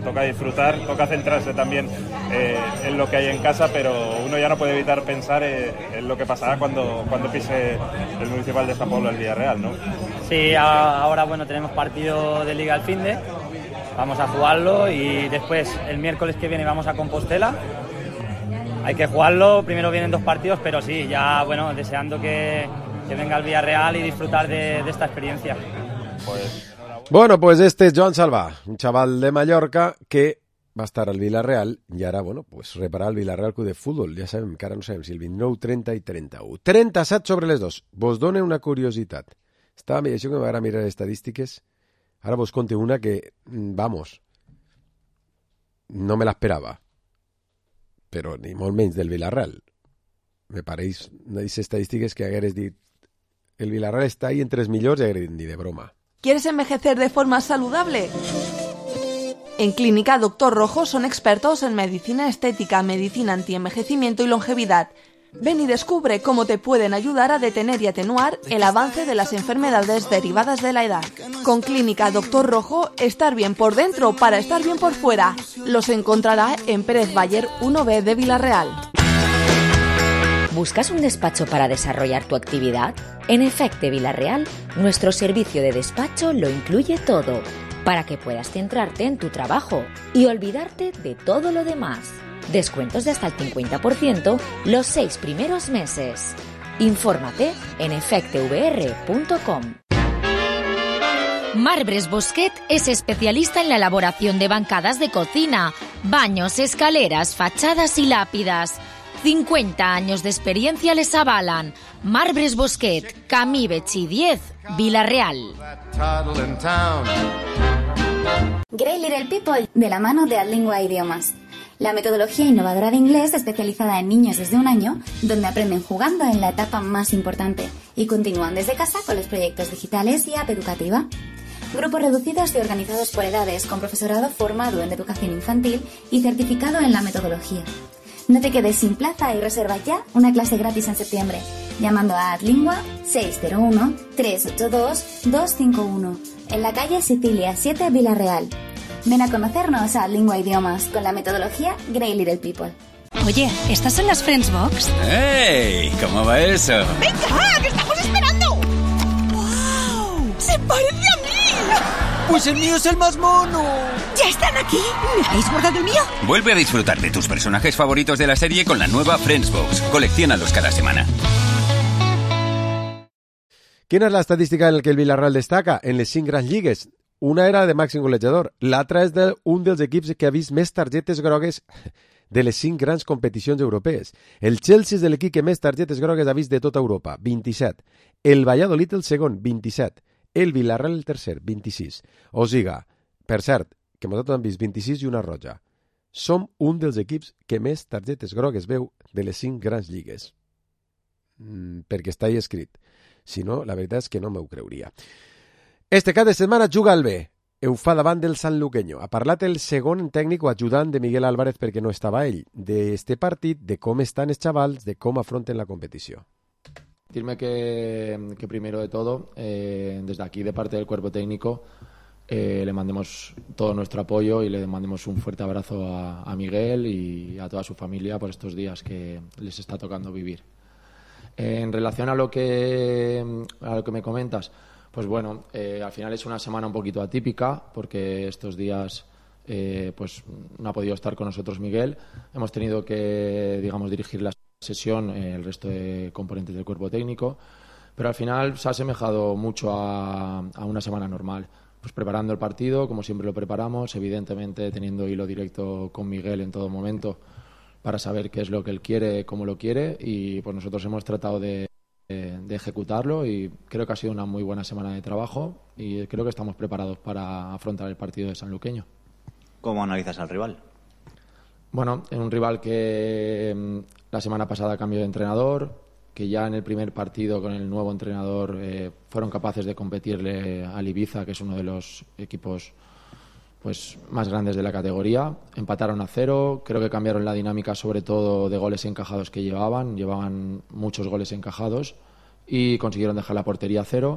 Speaker 18: toca disfrutar, toca centrarse también en lo que hay en casa, pero uno ya no puede evitar pensar en lo que pasará cuando pise el Municipal de San Pablo del Villarreal, ¿no?
Speaker 17: Sí, ahora bueno, tenemos partido de Liga al finde, vamos a jugarlo y después el miércoles que viene vamos a Compostela. Hay que jugarlo, primero vienen 2 partidos, pero sí, ya bueno, deseando que venga el Villarreal y disfrutar de esta experiencia.
Speaker 4: Bueno, pues este es Joan Salvà, un chaval de Mallorca que va a estar al Villarreal i ara, bueno, pues reparar el Villarreal Club de Futbol. Ja sabem que ara no sabem si el 29, 30 i 31. 37 sobre les 2. Vos dona una curiositat. Estava això que m'agrada mirar estadístiques. Ara vos conte una que, vamos, no me l'esperava. Però ni molt menys del Villarreal. Me pareix unes estadístiques que hagueres dit el Villarreal està ahí entre els millors i hagueres dit ni de broma.
Speaker 11: ¿Quieres envejecer de forma saludable? En Clínica Doctor Rojo son expertos en medicina estética, medicina antienvejecimiento y longevidad. Ven y descubre cómo te pueden ayudar a detener y atenuar el avance de las enfermedades derivadas de la edad. Con Clínica Doctor Rojo, estar bien por dentro para estar bien por fuera. Los encontrará en Pérez Bayer 1B de Villarreal.
Speaker 19: ¿Buscas un despacho para desarrollar tu actividad? En Efecte Villarreal, nuestro servicio de despacho lo incluye todo, para que puedas centrarte en tu trabajo y olvidarte de todo lo demás. Descuentos de hasta el 50% los 6 primeros meses. Infórmate en efectevr.com.
Speaker 6: Marbres Bosquet es especialista en la elaboración de bancadas de cocina, baños, escaleras, fachadas y lápidas. 50 años de experiencia les avalan. Marbres Bosquet, Camí Betxí 10, Villarreal.
Speaker 20: Great Little People, de la mano de Adlingua Idiomas. La metodología innovadora de inglés especializada en niños desde 1 año, donde aprenden jugando en la etapa más importante y continúan desde casa con los proyectos digitales y app educativa. Grupos reducidos y organizados por edades, con profesorado formado en educación infantil y certificado en la metodología. No te quedes sin plaza y reserva ya una clase gratis en septiembre, llamando a Adlingua 601-382-251, en la calle Sicilia 7, Villarreal. Ven a conocernos a Adlingua Idiomas con la metodología Great Little People.
Speaker 21: Oye, ¿estas son las Friends Box?
Speaker 22: ¡Hey! ¿Cómo va eso?
Speaker 21: ¡Venga, que estamos esperando! ¡Wow! ¡Se parece a mí!
Speaker 22: ¡Pues el mío es el más mono!
Speaker 21: ¿Ya están aquí? ¿Me habéis guardado el mío?
Speaker 22: Vuelve a disfrutar de tus personajes favoritos de la serie con la nueva Friends Box. Colecciónalos cada semana.
Speaker 4: Quina és l'estadística en què el Villarreal destaca? En les 5 grans lligues. Una era de màxim golejador, l'altra és d'un dels equips que ha vist més targetes grogues de les 5 grans competicions europees. El Chelsea és l'equip que més targetes grogues ha vist de tota Europa, 27. El Valladolid el segon, 27. El Villarreal el tercer, 26. O siga, per cert, que nosaltres hem vist 26 i una roja. Som un dels equips que més targetes grogues veu de les 5 grans lligues. Perquè està ahí escrit. Si no, la veritat és que no m'ho creuria. Este cap de setmana juga el B. Ho fa davant del Sanluqueño. Ha parlat el segon tècnic o ajudant de Miguel Álvarez perquè no estava ell, d'este partit, de com estan els xavals, de com afronten la competició.
Speaker 15: Decirme que primero de todo, desde aquí de parte del cuerpo técnico, le mandemos todo nuestro apoyo y le mandemos un fuerte abrazo a Miguel y a toda su familia por estos días que les está tocando vivir. En relación a lo que me comentas, pues bueno, al final es una semana un poquito atípica porque estos días pues no ha podido estar con nosotros Miguel. Hemos tenido que, digamos, dirigir la sesión el resto de componentes del cuerpo técnico, pero al final se ha asemejado mucho a una semana normal. Pues preparando el partido, como siempre lo preparamos, evidentemente teniendo hilo directo con Miguel en todo momento para saber qué es lo que él quiere, cómo lo quiere, y pues nosotros hemos tratado de ejecutarlo y creo que ha sido una muy buena semana de trabajo y creo que estamos preparados para afrontar el partido de Sanluqueño.
Speaker 23: ¿Cómo analizas al rival?
Speaker 15: Bueno, es un rival que la semana pasada cambió de entrenador, que ya en el primer partido con el nuevo entrenador fueron capaces de competirle al Ibiza, que es uno de los equipos pues más grandes de la categoría. Empataron a 0, creo que cambiaron la dinámica sobre todo de goles encajados que llevaban muchos goles encajados y consiguieron dejar la portería a 0.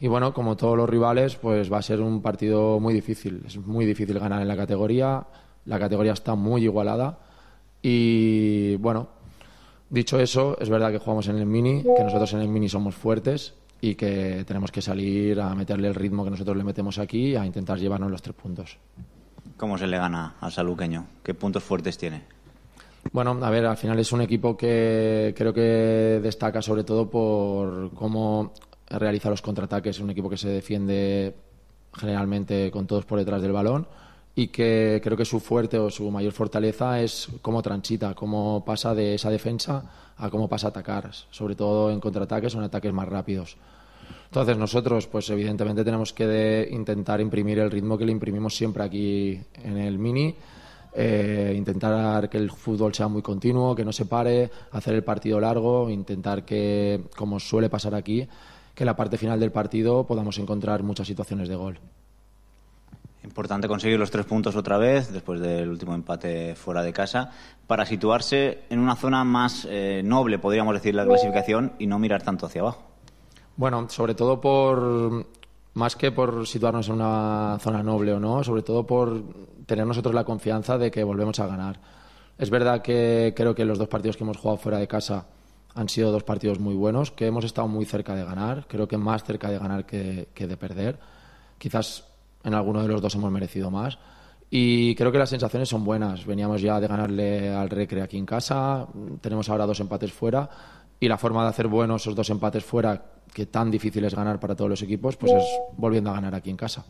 Speaker 1: Y bueno, como todos los rivales, pues va a ser un partido muy difícil. Es muy difícil ganar en la categoría. La categoría está muy igualada. Y bueno, dicho eso, es verdad que jugamos en el mini, que nosotros en el mini somos fuertes y que tenemos que salir a meterle el ritmo que nosotros le metemos aquí, a intentar llevarnos los 3 puntos.
Speaker 23: ¿Cómo se le gana al sanluqueño? ¿Qué puntos fuertes tiene?
Speaker 1: Bueno, a ver, al final es un equipo que creo que destaca sobre todo por cómo realiza los contraataques. Es un equipo que se defiende generalmente con todos por detrás del balón y que creo que su fuerte o su mayor fortaleza es cómo transita, cómo pasa de esa defensa a cómo pasa a atacar, sobre todo en contraataques o en ataques más rápidos. Entonces nosotros, pues evidentemente tenemos que intentar imprimir el ritmo que le imprimimos siempre aquí en el mini, intentar que el fútbol sea muy continuo, que no se pare, hacer el partido largo, intentar que, como suele pasar aquí, que en la parte final del partido podamos encontrar muchas situaciones de gol.
Speaker 23: Importante conseguir los 3 puntos otra vez, después del último empate fuera de casa, para situarse en una zona más noble, podríamos decir, la clasificación, y no mirar tanto hacia abajo.
Speaker 1: Bueno, sobre todo más que por situarnos en una zona noble o no, sobre todo por tener nosotros la confianza de que volvemos a ganar. Es verdad que creo que los 2 partidos que hemos jugado fuera de casa han sido 2 partidos muy buenos, que hemos estado muy cerca de ganar, creo que más cerca de ganar que de perder. Quizás en alguno de los 2 hemos merecido más. Y creo que las sensaciones son buenas. Veníamos ya de ganarle al Recre aquí en casa, tenemos ahora 2 empates fuera, y la forma de hacer buenos esos 2 empates fuera, que tan difícil es ganar para todos los equipos, pues es volviendo a ganar aquí en casa.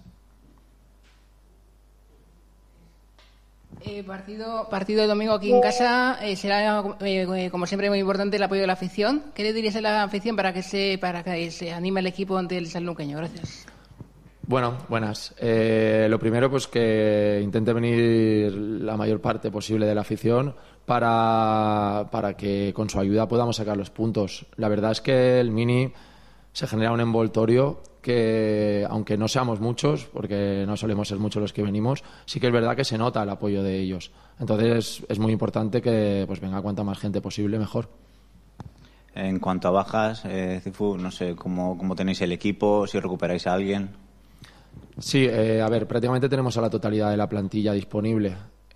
Speaker 2: Partido de domingo aquí en casa, será como siempre muy importante el apoyo de la afición. ¿Qué le dirías a la afición para que se anime el equipo ante el sanluqueño? Gracias.
Speaker 1: Bueno, buenas. Lo primero, pues que intente venir la mayor parte posible de la afición para que con su ayuda podamos sacar los puntos. La verdad es que el mini se genera un envoltorio que, aunque no seamos muchos, porque no solemos ser muchos los que venimos, sí que es verdad que se nota el apoyo de ellos. Entonces es muy importante que pues venga cuanta más gente posible, mejor.
Speaker 23: En cuanto a bajas, Cifu, no sé cómo tenéis el equipo, si recuperáis a alguien.
Speaker 1: Sí, a ver, prácticamente tenemos a la totalidad de la plantilla disponible.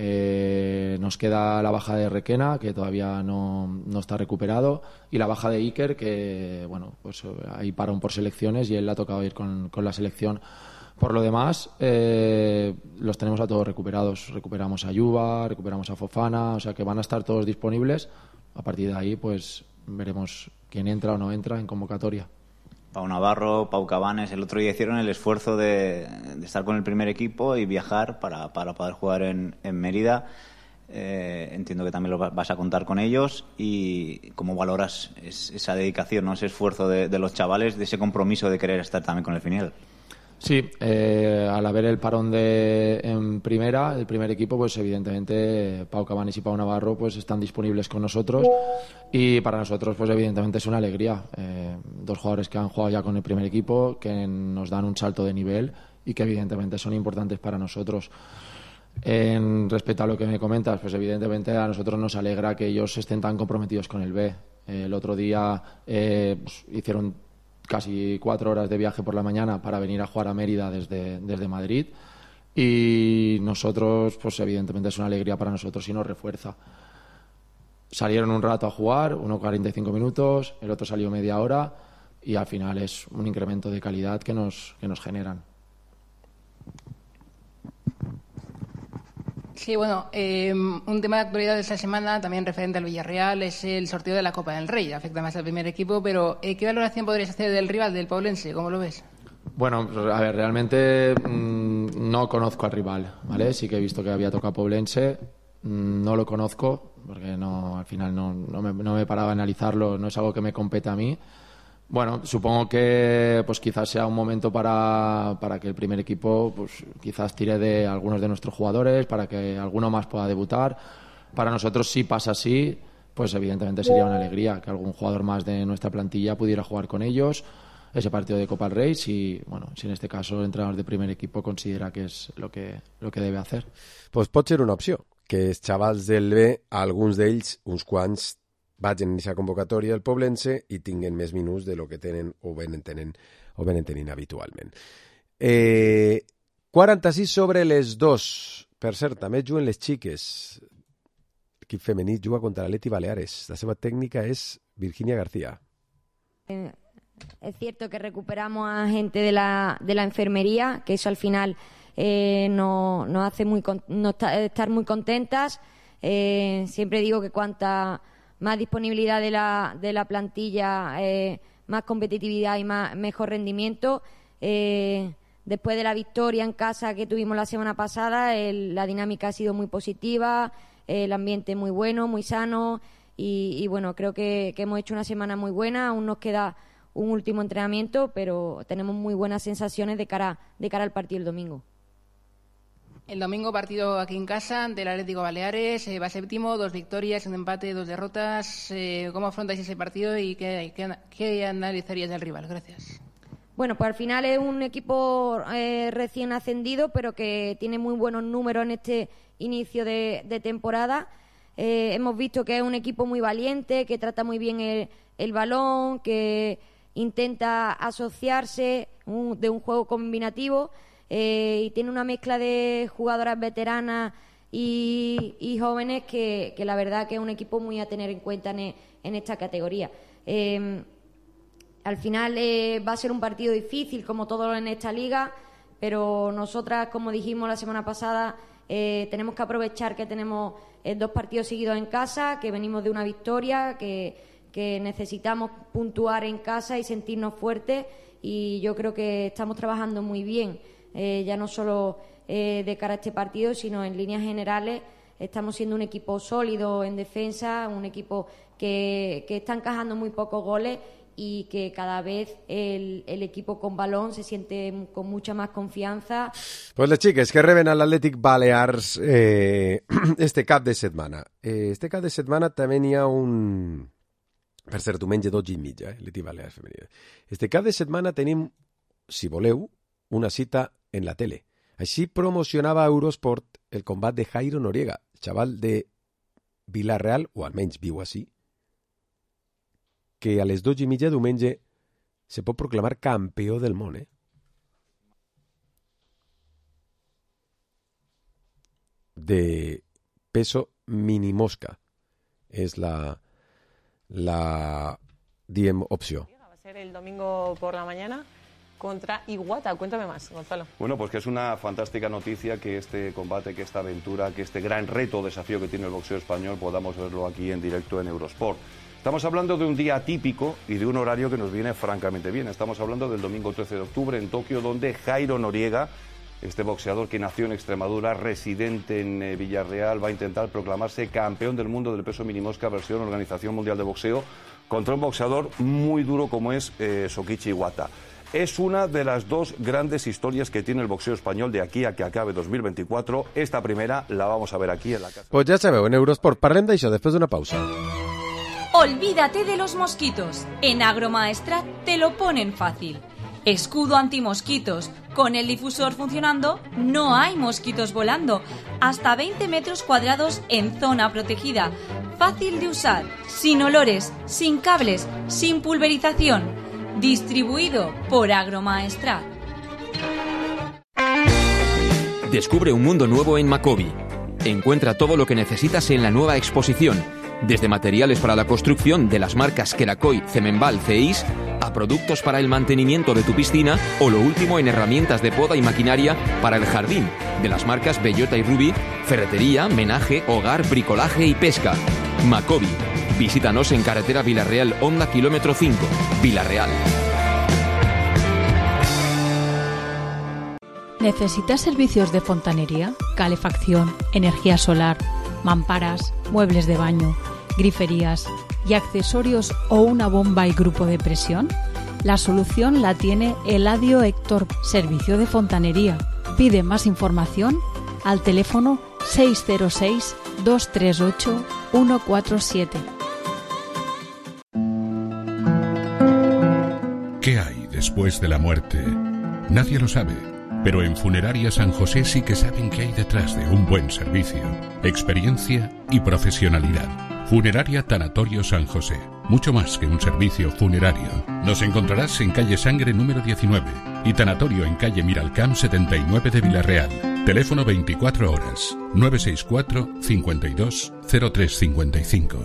Speaker 1: Nos queda la baja de Requena, que todavía no está recuperado, y la baja de Iker, que bueno, pues ahí pararon por selecciones y él le ha tocado ir con la selección. Por lo demás, los tenemos a todos recuperados. Recuperamos a Yuba, recuperamos a Fofana, o sea que van a estar todos disponibles. A partir de ahí, pues veremos quién entra o no entra en convocatoria.
Speaker 23: Pau Navarro, Pau Cabanes, el otro día hicieron el esfuerzo de estar con el primer equipo y viajar para poder jugar en Mérida. Entiendo que también vas a contar con ellos. ¿Y cómo valoras esa dedicación, ¿no? Ese esfuerzo de los chavales, de ese compromiso de querer estar también con el filial?
Speaker 1: Sí, al haber el parón en primera, el primer equipo, pues evidentemente Pau Cabanes y Pau Navarro pues están disponibles con nosotros, y para nosotros pues evidentemente es una alegría. 2 jugadores que han jugado ya con el primer equipo, que nos dan un salto de nivel y que evidentemente son importantes para nosotros. Respecto a lo que me comentas, pues evidentemente a nosotros nos alegra que ellos estén tan comprometidos con el B. El otro día pues, hicieron casi 4 horas de viaje por la mañana para venir a jugar a Mérida desde Madrid, y nosotros, pues evidentemente es una alegría para nosotros y nos refuerza. Salieron un rato a jugar, uno 45 minutos, el otro salió media hora, y al final es un incremento de calidad que nos generan.
Speaker 2: Sí, bueno, un tema de actualidad de esta semana, también referente al Villarreal, es el sorteo de la Copa del Rey. Afecta más al primer equipo, pero ¿qué valoración podrías hacer del rival, del Poblense? ¿Cómo lo ves?
Speaker 1: Bueno, pues, a ver, realmente no conozco al rival, ¿vale? Sí que he visto que había tocado Poblense, no lo conozco, porque al final no me paraba a analizarlo, no es algo que me compete a mí. Bueno, supongo que pues quizás sea un momento para que el primer equipo pues quizás tire de algunos de nuestros jugadores, para que alguno más pueda debutar. Para nosotros, si pasa así, pues evidentemente sería una alegría que algún jugador más de nuestra plantilla pudiera jugar con ellos ese partido de Copa del Rey, si en este caso el entrenador de primer equipo considera que es lo que debe hacer.
Speaker 4: Pues pot ser una opció, que els xavals del B, alguns d'ells, uns quants, vagin en aquesta convocatòria el Poblense i tinguen més minuts de lo que tenen o venen tenint habitualment. 46 sobre les 2. Per cert, també juguen les xiques. L'equip femení juga contra l'Atleti Baleares. La seva tècnica és Virginia García.
Speaker 3: Es cierto que recuperamos a gente de la enfermería, que eso al final nos hace estar muy contentas. Siempre digo que cuanta más disponibilidad de la plantilla, más competitividad y mejor rendimiento. Después de la victoria en casa que tuvimos la semana pasada, la dinámica ha sido muy positiva, el ambiente muy bueno, muy sano y bueno, creo que hemos hecho una semana muy buena. Aún nos queda un último entrenamiento, pero tenemos muy buenas sensaciones de cara al partido el domingo.
Speaker 2: El domingo partido aquí en casa ante el Atlético Baleares, va séptimo, 2 victorias, un empate, 2 derrotas. ¿Cómo afrontáis ese partido y qué analizarías del rival? Gracias.
Speaker 3: Bueno, pues al final es un equipo recién ascendido, pero que tiene muy buenos números en este inicio de temporada. Hemos visto que es un equipo muy valiente, que trata muy bien el balón, que intenta asociarse de un juego combinativo y tiene una mezcla de jugadoras veteranas y jóvenes que la verdad que es un equipo muy a tener en cuenta en esta categoría. Al final va a ser un partido difícil, como todo en esta liga, pero nosotras, como dijimos la semana pasada, tenemos que aprovechar que tenemos 2 partidos seguidos en casa, que venimos de una victoria, que necesitamos puntuar en casa y sentirnos fuertes, y yo creo que estamos trabajando muy bien, ya no solo de cara a este partido, sino en líneas generales. Estamos siendo un equipo sólido en defensa, un equipo que está encajando muy pocos goles y que cada vez el equipo con balón se siente con mucha más confianza.
Speaker 4: Pues les xiques que reben a l'Atlètic Balears este cap de setmana. Este cap de setmana també n'hi ha un... Per cert, diumenge 12:30, l'Atlètic Balears femení. Este cap de setmana tenim, si voleu, una cita en la tele. Així promocionava Eurosport el combat de Jairo Noriega, xaval de Vilareal, o almenys viu així, que a les 12:30 diumenge se pot proclamar campió del món, de peso minimosca. És la diem opció.
Speaker 5: Va a ser el domingo por la mañana contra Iguata. Cuéntame más, Gonzalo.
Speaker 7: Bueno, pues que es una fantástica noticia que este combate, que esta aventura, que este gran reto, desafío que tiene el boxeo español, podamos verlo aquí en directo en Eurosport. Estamos hablando de un día típico y de un horario que nos viene francamente bien. Estamos hablando del domingo 13 de octubre en Tokio, donde Jairo Noriega, este boxeador que nació en Extremadura, residente en Villarreal, va a intentar proclamarse campeón del mundo del peso minimosca versión Organización Mundial de Boxeo contra un boxeador muy duro como es Sokichi Iwata. Es una de las 2 grandes historias que tiene el boxeo español de aquí a que acabe 2024. Esta primera la vamos a ver aquí en la casa.
Speaker 4: Pues ja sabeu, en Eurosport parlem d'això després d'una pausa.
Speaker 24: Olvídate de los mosquitos. En Agromaestrat te lo ponen fácil. Escudo antimosquitos. Con el difusor funcionando, no hay mosquitos volando. Hasta 20 metros cuadrados en zona protegida. Fácil de usar, sin olores, sin cables, sin pulverización. Distribuido por Agromaestrat.
Speaker 25: Descubre un mundo nuevo en Macobi. Encuentra todo lo que necesitas en la nueva exposición. Desde materiales para la construcción de las marcas Kerakoy, Cemenbal, Ceis, a productos para el mantenimiento de tu piscina o lo último en herramientas de poda y maquinaria para el jardín, de las marcas Bellota y Ruby, ferretería, menaje, hogar, bricolaje y pesca. Macobi. Visítanos en carretera Vilarreal, Honda, kilómetro 5, Vilarreal.
Speaker 10: ¿Necesitas servicios de fontanería, calefacción, energía solar, mamparas, muebles de baño, griferías y accesorios o una bomba y grupo de presión? La solución la tiene Eladio Héctor, servicio de fontanería. Pide más información al teléfono 606 238 147.
Speaker 26: ¿Qué hay después de la muerte? Nadie lo sabe. Pero en Funeraria San José sí que saben qué hay detrás de un buen servicio, experiencia y profesionalidad. Funeraria Tanatorio San José. Mucho más que un servicio funerario. Nos encontrarás en calle Sangre número 19 y Tanatorio en calle Miralcamp 79 de Villarreal. Teléfono 24 horas 964 52 0355.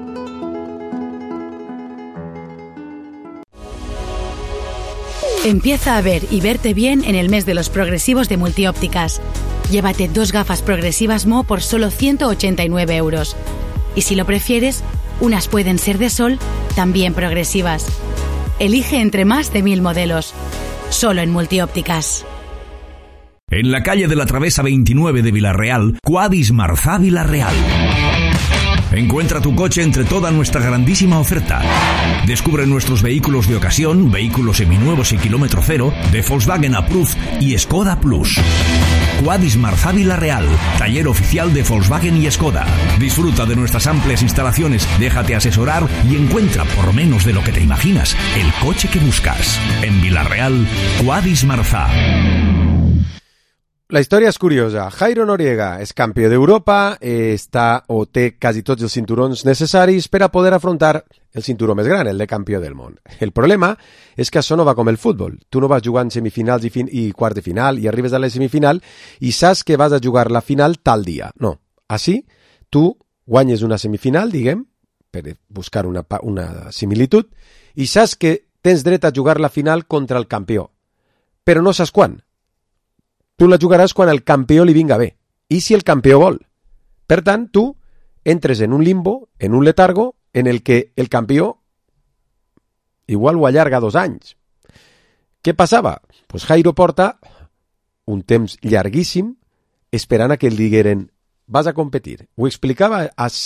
Speaker 8: Empieza a ver y verte bien en el mes de los progresivos de Multiópticas. Llévate 2 gafas progresivas Mo por solo 189 euros. Y si lo prefieres, unas pueden ser de sol, también progresivas. Elige entre más de 1000 modelos. Solo en Multiópticas.
Speaker 9: En la calle de la Travesa 29 de Villarreal, Quadis Marzá Villarreal. Encuentra tu coche entre toda nuestra grandísima oferta. Descubre nuestros vehículos de ocasión, vehículos seminuevos y kilómetro cero, de Volkswagen Approved y Skoda Plus. Quadis Marzá Villarreal, taller oficial de Volkswagen y Skoda. Disfruta de nuestras amplias instalaciones, déjate asesorar y encuentra, por menos de lo que te imaginas, el coche que buscas. En Villarreal, Quadis Marzá.
Speaker 4: La història és curiosa. Jairo Noriega és campió d'Europa, està o té quasi tots els cinturons necessaris per a poder afrontar el cinturó més gran, el de campió del món. El problema és que això no va com el futbol. Tu no vas jugar en semifinals i quarts de final i arribes a la semifinal i saps que vas a jugar la final tal dia. No. Així, tu guanyes una semifinal, diguem, per buscar una similitud, i saps que tens dret a jugar la final contra el campió. Però no saps quan. Tu la jugaràs quan el campió li vinga bé, i si el campió vol. Per tant, tu entres en un limbo, en un letargo, en el que el campió igual ho allarga 2 anys. Què passava? Pues Jairo porta un temps llarguíssim esperant a que el digueren vas a competir. Ho explicava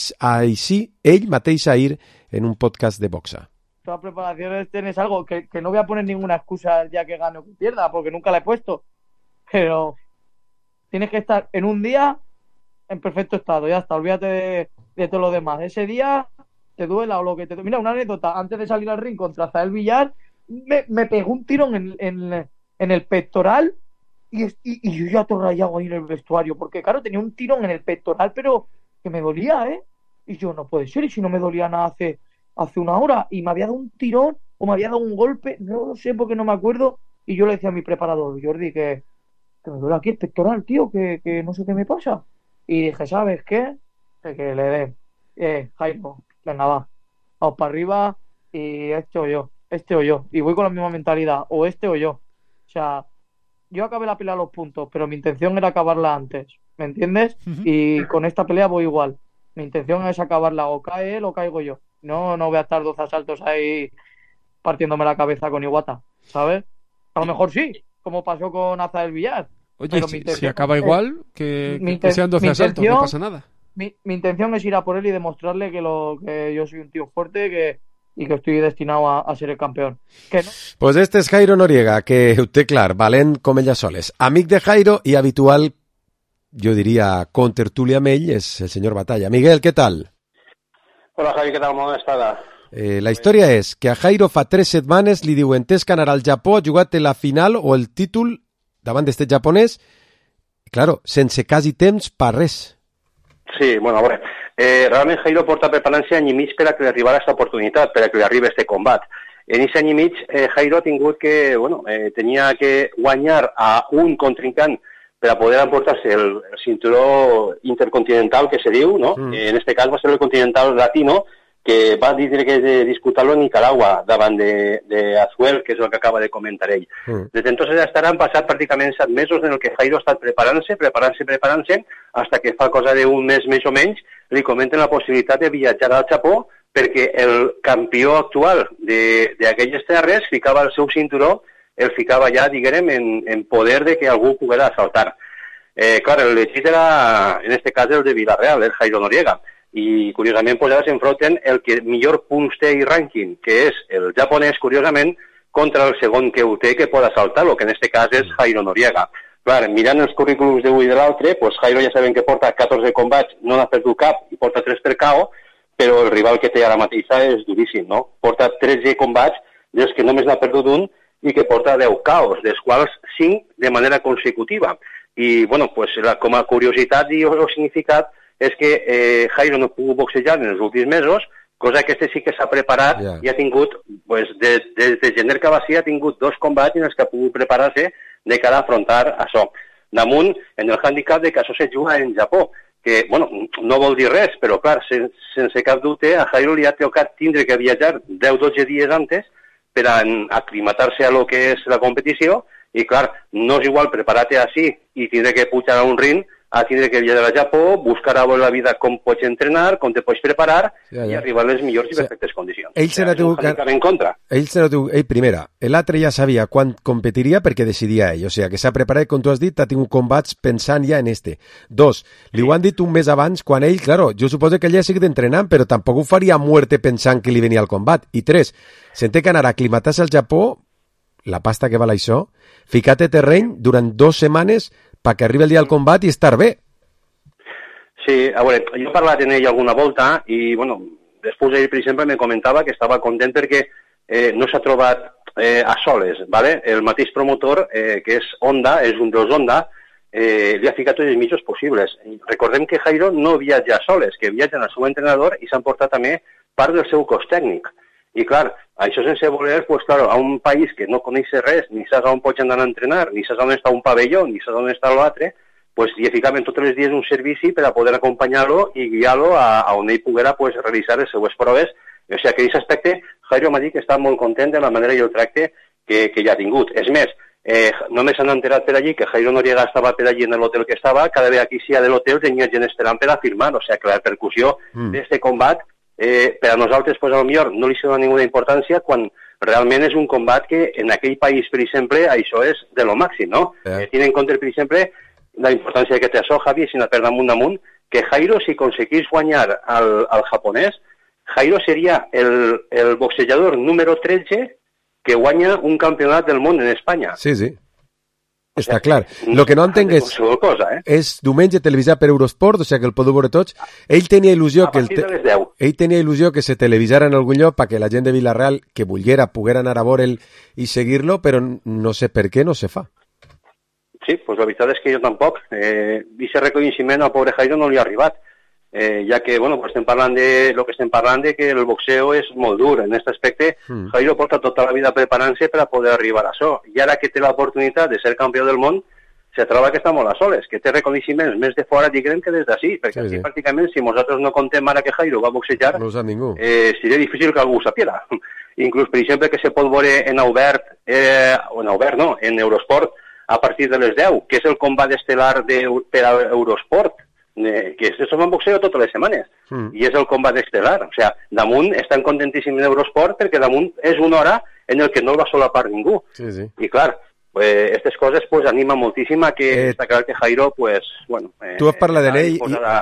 Speaker 4: així ell mateix ahir en un podcast de boxa.
Speaker 12: Todas las preparaciones tienes algo que no voy a poner ninguna excusa el día que gane o que pierda, porque nunca la he puesto. Pero tienes que estar en un día en perfecto estado, ya está, olvídate de todo lo demás. Ese día te duela o lo que te... Mira, una anécdota, antes de salir al ring contra Zael Villar, me pegó un tirón en el pectoral y yo ya todo rayado ahí en el vestuario, porque claro, tenía un tirón en el pectoral, pero que me dolía, y yo, no puede ser, y si no me dolía nada hace una hora, y me había dado un tirón o me había dado un golpe, no lo sé porque no me acuerdo, y yo le decía a mi preparador, Jordi, que me duele aquí el pectoral, tío, que no sé qué me pasa. Y dije, ¿sabes qué? Que le dé. Jairo, venga, vamos para arriba y este o yo. Y voy con la misma mentalidad, o este o yo. O sea, yo acabé la pelea a los puntos, pero mi intención era acabarla antes, ¿me entiendes? Y con esta pelea voy igual. Mi intención es acabarla, o cae él o caigo yo. No voy a estar 12 asaltos ahí partiéndome la cabeza con Iwata, ¿sabes? A lo mejor sí, como pasó con Azael Villar.
Speaker 13: Oye, si acaba igual, que sean 12 asaltos, no pasa nada.
Speaker 12: Mi intención es ir a por él y demostrarle que yo soy un tío fuerte y que estoy destinado a ser el campeón. Que no...
Speaker 4: Pues este es Jairo Noriega, que ho té clar, valent com ella soles. Amic de Jairo y habitual, yo diría, contertuli amb ell, és el senyor Batalla. Miguel, ¿qué tal?
Speaker 14: Hola, Javi, ¿qué tal? Molt estada.
Speaker 4: La història és que a Jairo fa 3 setmanes li diuen tens que anar al Japó, ha jugat la final o el títol davant d'este japonès, claro, sense quasi temps per res.
Speaker 14: Sí, bueno, a veure, realment Jairo porta preparant-se any i mig per a que li arribara aquesta oportunitat, per a que li arribi este combat. En aquest any i mig, Jairo ha tingut que, tenia que guanyar a un contrincant per a poder emportar-se el cinturó intercontinental que se diu, no? En este cas va ser el continental latino, que va dir que disputar-lo en Nicaragua davant de Azuel, que és el que acaba de comentar ell. Des d'entonces han passat pràcticament 7 mesos en el que Jairo ha estat preparant-se, hasta que fa cosa d'un mes més o menys li comenten la possibilitat de viatjar al Japó perquè el campió actual d'aquelles terres ficava el seu cinturó, el ficava ja, diguem, en poder de que algú poguera assaltar. Clar, el legit era, en este cas, el de Villarreal, el Jairo Noriega. I curiosament pues ara s'enfronten el que millor punts té i rànquing, que és el japonès, curiosament, contra el segon que ho té que pot assaltar-lo, que en aquest cas és Jairo Noriega. Clar, mirant els currículums d'un i de l'altre, pues Jairo ja sabem que porta 14 combats, no n'ha perdut cap i porta 3 per KO, però el rival que té ara mateixa és duríssim, no? Porta 13 combats, dels que només n'ha perdut un i que porta 10 KOs, dels quals 5 de manera consecutiva. I, bueno, pues com a curiositat i o significat, és que Jairo no ha pogut boxejar en els últims mesos, cosa que sí que s'ha preparat i ha tingut, des de gener que va ser, ha tingut 2 combats en els que ha pogut preparar-se de cara a afrontar això. Damunt, en el handicap de que això se juga en Japó, que, no vol dir res, però, clar, sense cap dubte, a Jairo li ha tocat tindre que viatjar 10-12 dies antes per a aclimatar-se a lo que és la competició, i, clar, no és igual preparar-te així i tindre que pujar a un ring a tindre que viatjar a Japó, buscar a la vida com pots entrenar, com te pots preparar i arribar a les millors i perfectes condicions.
Speaker 4: Ell se n'ha tingut ell primera. L'altre ja sabia quan competiria perquè decidia ell, o sigui, que s'ha preparat, com tu has dit, ha tingut combats pensant ja en este. 2, li ho han dit un mes abans, quan ell, claro, jo suposo que ell ja ha seguit entrenant, però tampoc ho faria a muerte pensant que li venia el combat. I 3, se'n té que anar a aclimatar-se al Japó, la pasta que val això, ficar-te terreny durant 2 setmanes perquè arribi el dia del combat i estar bé.
Speaker 14: Sí, a veure, jo he parlat amb ell alguna volta i, després ell, per exemple, me comentava que estava content perquè no s'ha trobat a soles, ¿vale? El mateix promotor, que és Honda, és un dels Honda, li ha ficat tots els mitjos possibles. Recordem que Jairo no viatja a soles, que viatja amb el seu entrenador i s'han portat també part del seu cos tècnic. I, clar, això sense voler, pues, claro, a un país que no coneix res, ni saps on pots anar a entrenar, ni saps on està un pavelló, ni saps on està l'altre, pues, li ficaven tots els dies un servici per a poder acompanyar-lo i guiar-lo a on ell poguera, pues, realitzar les seues proves. O sigui, que en aquest aspecte, Jairo m'ha dit que està molt content de la manera i el tracte que ja ha tingut. És més, només s'han enterat per allí que Jairo Noriega estava per allí en l'hotel que estava, cada vegada que sia de l'hotel tenia gent esperant per a firmar. O sigui, que la repercussió d'aquest combat per a nosaltres, pues, potser no li dona ninguna importància quan realment és un combat que en aquell país, per exemple, això és de lo màxim, no? Tiene en compte, per exemple, la importància que té això, Javi, si no per damunt, que Jairo, si aconseguís guanyar al japonès, Jairo seria el boxejador número 13 que guanya un campionat del món en Espanya.
Speaker 4: Sí, sí. Està clar. El que no entenc és diumenge televisat per Eurosport, o sigui que el podeu veure tots. Ell tenia il·lusió que se televisara en algun lloc perquè la gent de Vila-real que volguera poguera anar a veure'l i seguir-lo, però no sé per què no se fa.
Speaker 14: Sí, pues la veritat és que jo tampoc. Aquest reconeixement al pobre Jairo no li ha arribat. Ja que, estem parlant de lo que estem parlant de que el boxeo és molt dur. En aquest aspecte, Jairo porta tota la vida preparant-se per a poder arribar a això. I ara que té l'oportunitat de ser campió del món, se troba que està molt a soles, que té reconeixements més de fora, diguem, que des d'ací, perquè aquí pràcticament, si nosaltres no contem ara que Jairo va boxejar, seria difícil que algú ho sapiera. Inclús, per exemple, que se pot veure en Eurosport, a partir de les 10, que és el combat estel·lar per a Eurosport, que es un boxeo totes les setmanes i és el combat estel·lar. O sigui, damunt estan contentíssims en Eurosport perquè damunt és una hora en el que no el va solapar ningú. I clar, aquestes coses anima moltíssim a que està clar que Jairo,
Speaker 4: tu has parlat d'ell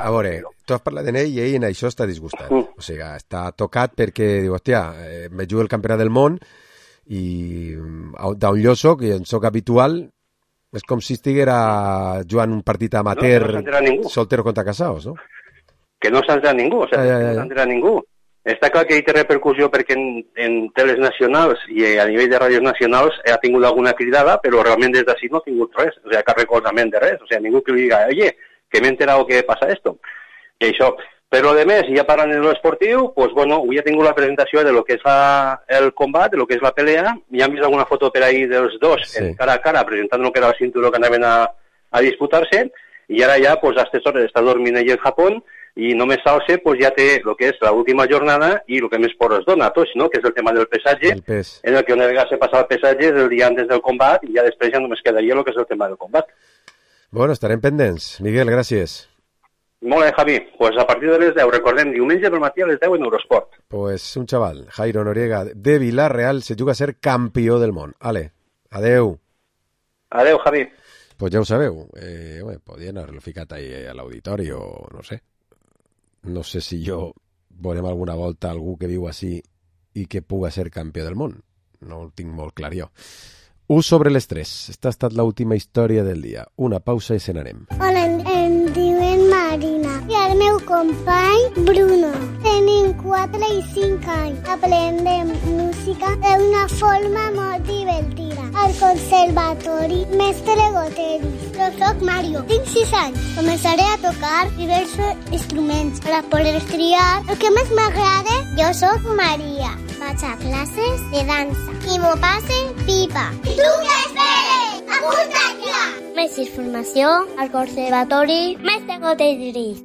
Speaker 4: i ell en això està disgustat. O sigui, està tocat perquè diu, hòstia, me jugo el campionat del món i d'un lloc que en soc habitual. És com si estiguera jugant un partit amateur soltero contra casados, no?
Speaker 14: Que no s'entera ningú, o sigui, no s'entera ningú. Està clar que hi té repercussió perquè en teles nacionals i a nivell de ràdios nacionals ha tingut alguna cridada, però realment des d'ací no ha tingut res, o sigui, cap recolzament de res, o sigui, ningú que li diga, oye, que m'he enterat que passa esto. I això. Però, a més, ja parlant de l'esportiu, avui ha tingut la presentació de lo que és el combat, de lo que és la pelea, i han vist alguna foto per ahí dels dos, cara a cara, presentant lo que era el cinturó que anaven a disputar-se, i ara ja, a aquestes hores, està dormint ell en Japó, i només s'alça, ja té el que és l'última jornada i el que més por es dona a tots, no? Que és el tema del pesatge, en el que una vegada se passa el pesatge el dia antes del combat, i ja després ja només quedaria el que és el tema del combat.
Speaker 4: Bueno, estarem pendents. Miguel, gràcies.
Speaker 14: Molt bé, Javi. Pues a partir de les 10, recordem, diumenge pel matí a les 10 en Eurosport.
Speaker 4: Pues un chaval, Jairo Noriega, de Vila-real, se juga a ser campió del món. Ale, adeu.
Speaker 14: Adeu, Javi.
Speaker 4: Pues ja ho sabeu. Podien haver-lo ficat ahí a l'auditori o no sé. No sé si jo veurem alguna volta algú que viu així i que puga ser campió del món. No ho tinc molt clar jo. 1 sobre les 3. Esta ha estat l'última història del dia. Una pausa i se n'anem.
Speaker 6: Hola, em diuen Marina i el meu company Bruno. Tenim 4 i 5 anys. Aprendem música d'una forma molt divertida. al Conservatori Mestre Goteris. Jo soc Mario, tinc 6 anys. Començaré a tocar diversos instruments per poder triar el que més m'agrada. Jo soc Maria. Vaig a classes de dansa i m'ho passe pipa. I tu què esperes? Apunta't ja! Més informació al Conservatori Mestre Goteris.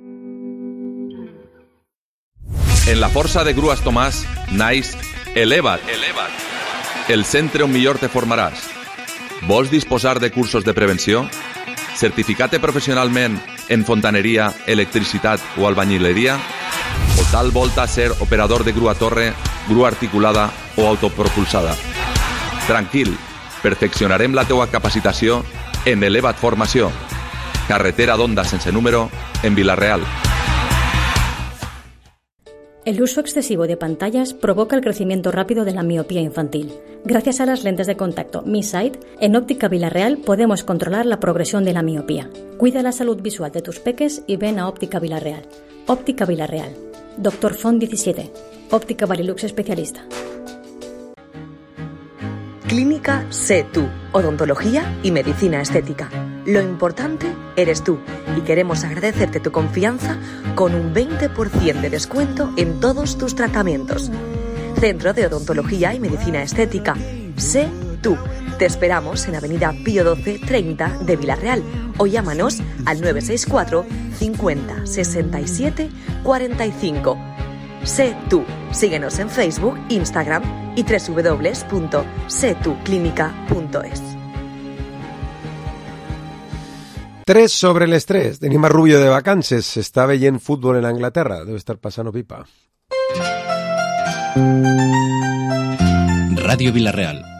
Speaker 11: En la força de Grues Tomàs naix Eleva't, el centre on millor te formaràs. Vols disposar de cursos de prevenció? Certificat professionalment en fontaneria, electricitat o albañileria? O tal volta ser operador de grua torre, grua articulada o autopropulsada? Tranquil, perfeccionarem la teua capacitació en Eleva't Formació. Carretera d'Onda sense número en Vila-real.
Speaker 16: El uso excesivo de pantallas provoca el crecimiento rápido de la miopía infantil. Gracias a las lentes de contacto Mi Sight, en Óptica Vila-real podemos controlar la progresión de la miopía. Cuida la salud visual de tus peques y ven a Óptica Vila-real. Óptica Vila-real. Dr. Font 17. Óptica Varilux especialista.
Speaker 17: Clínica Sé Tú, odontología y medicina estética. Lo importante eres tú y queremos agradecerte tu confianza con un 20% de descuento en todos tus tratamientos. Centro de Odontología y Medicina Estética. Sé Tú. Te esperamos en Avenida Pío 12 30 de Vila-real o llámanos al 964 50 67 45. Sé Tú. Síguenos en Facebook, Instagram y www.setuclínica.es.
Speaker 4: 3 sobre les 3. Tenim a Rubio de vacances. Està veient futbol en Anglaterra. Deu estar passant pipa.
Speaker 18: Radio Vila-real.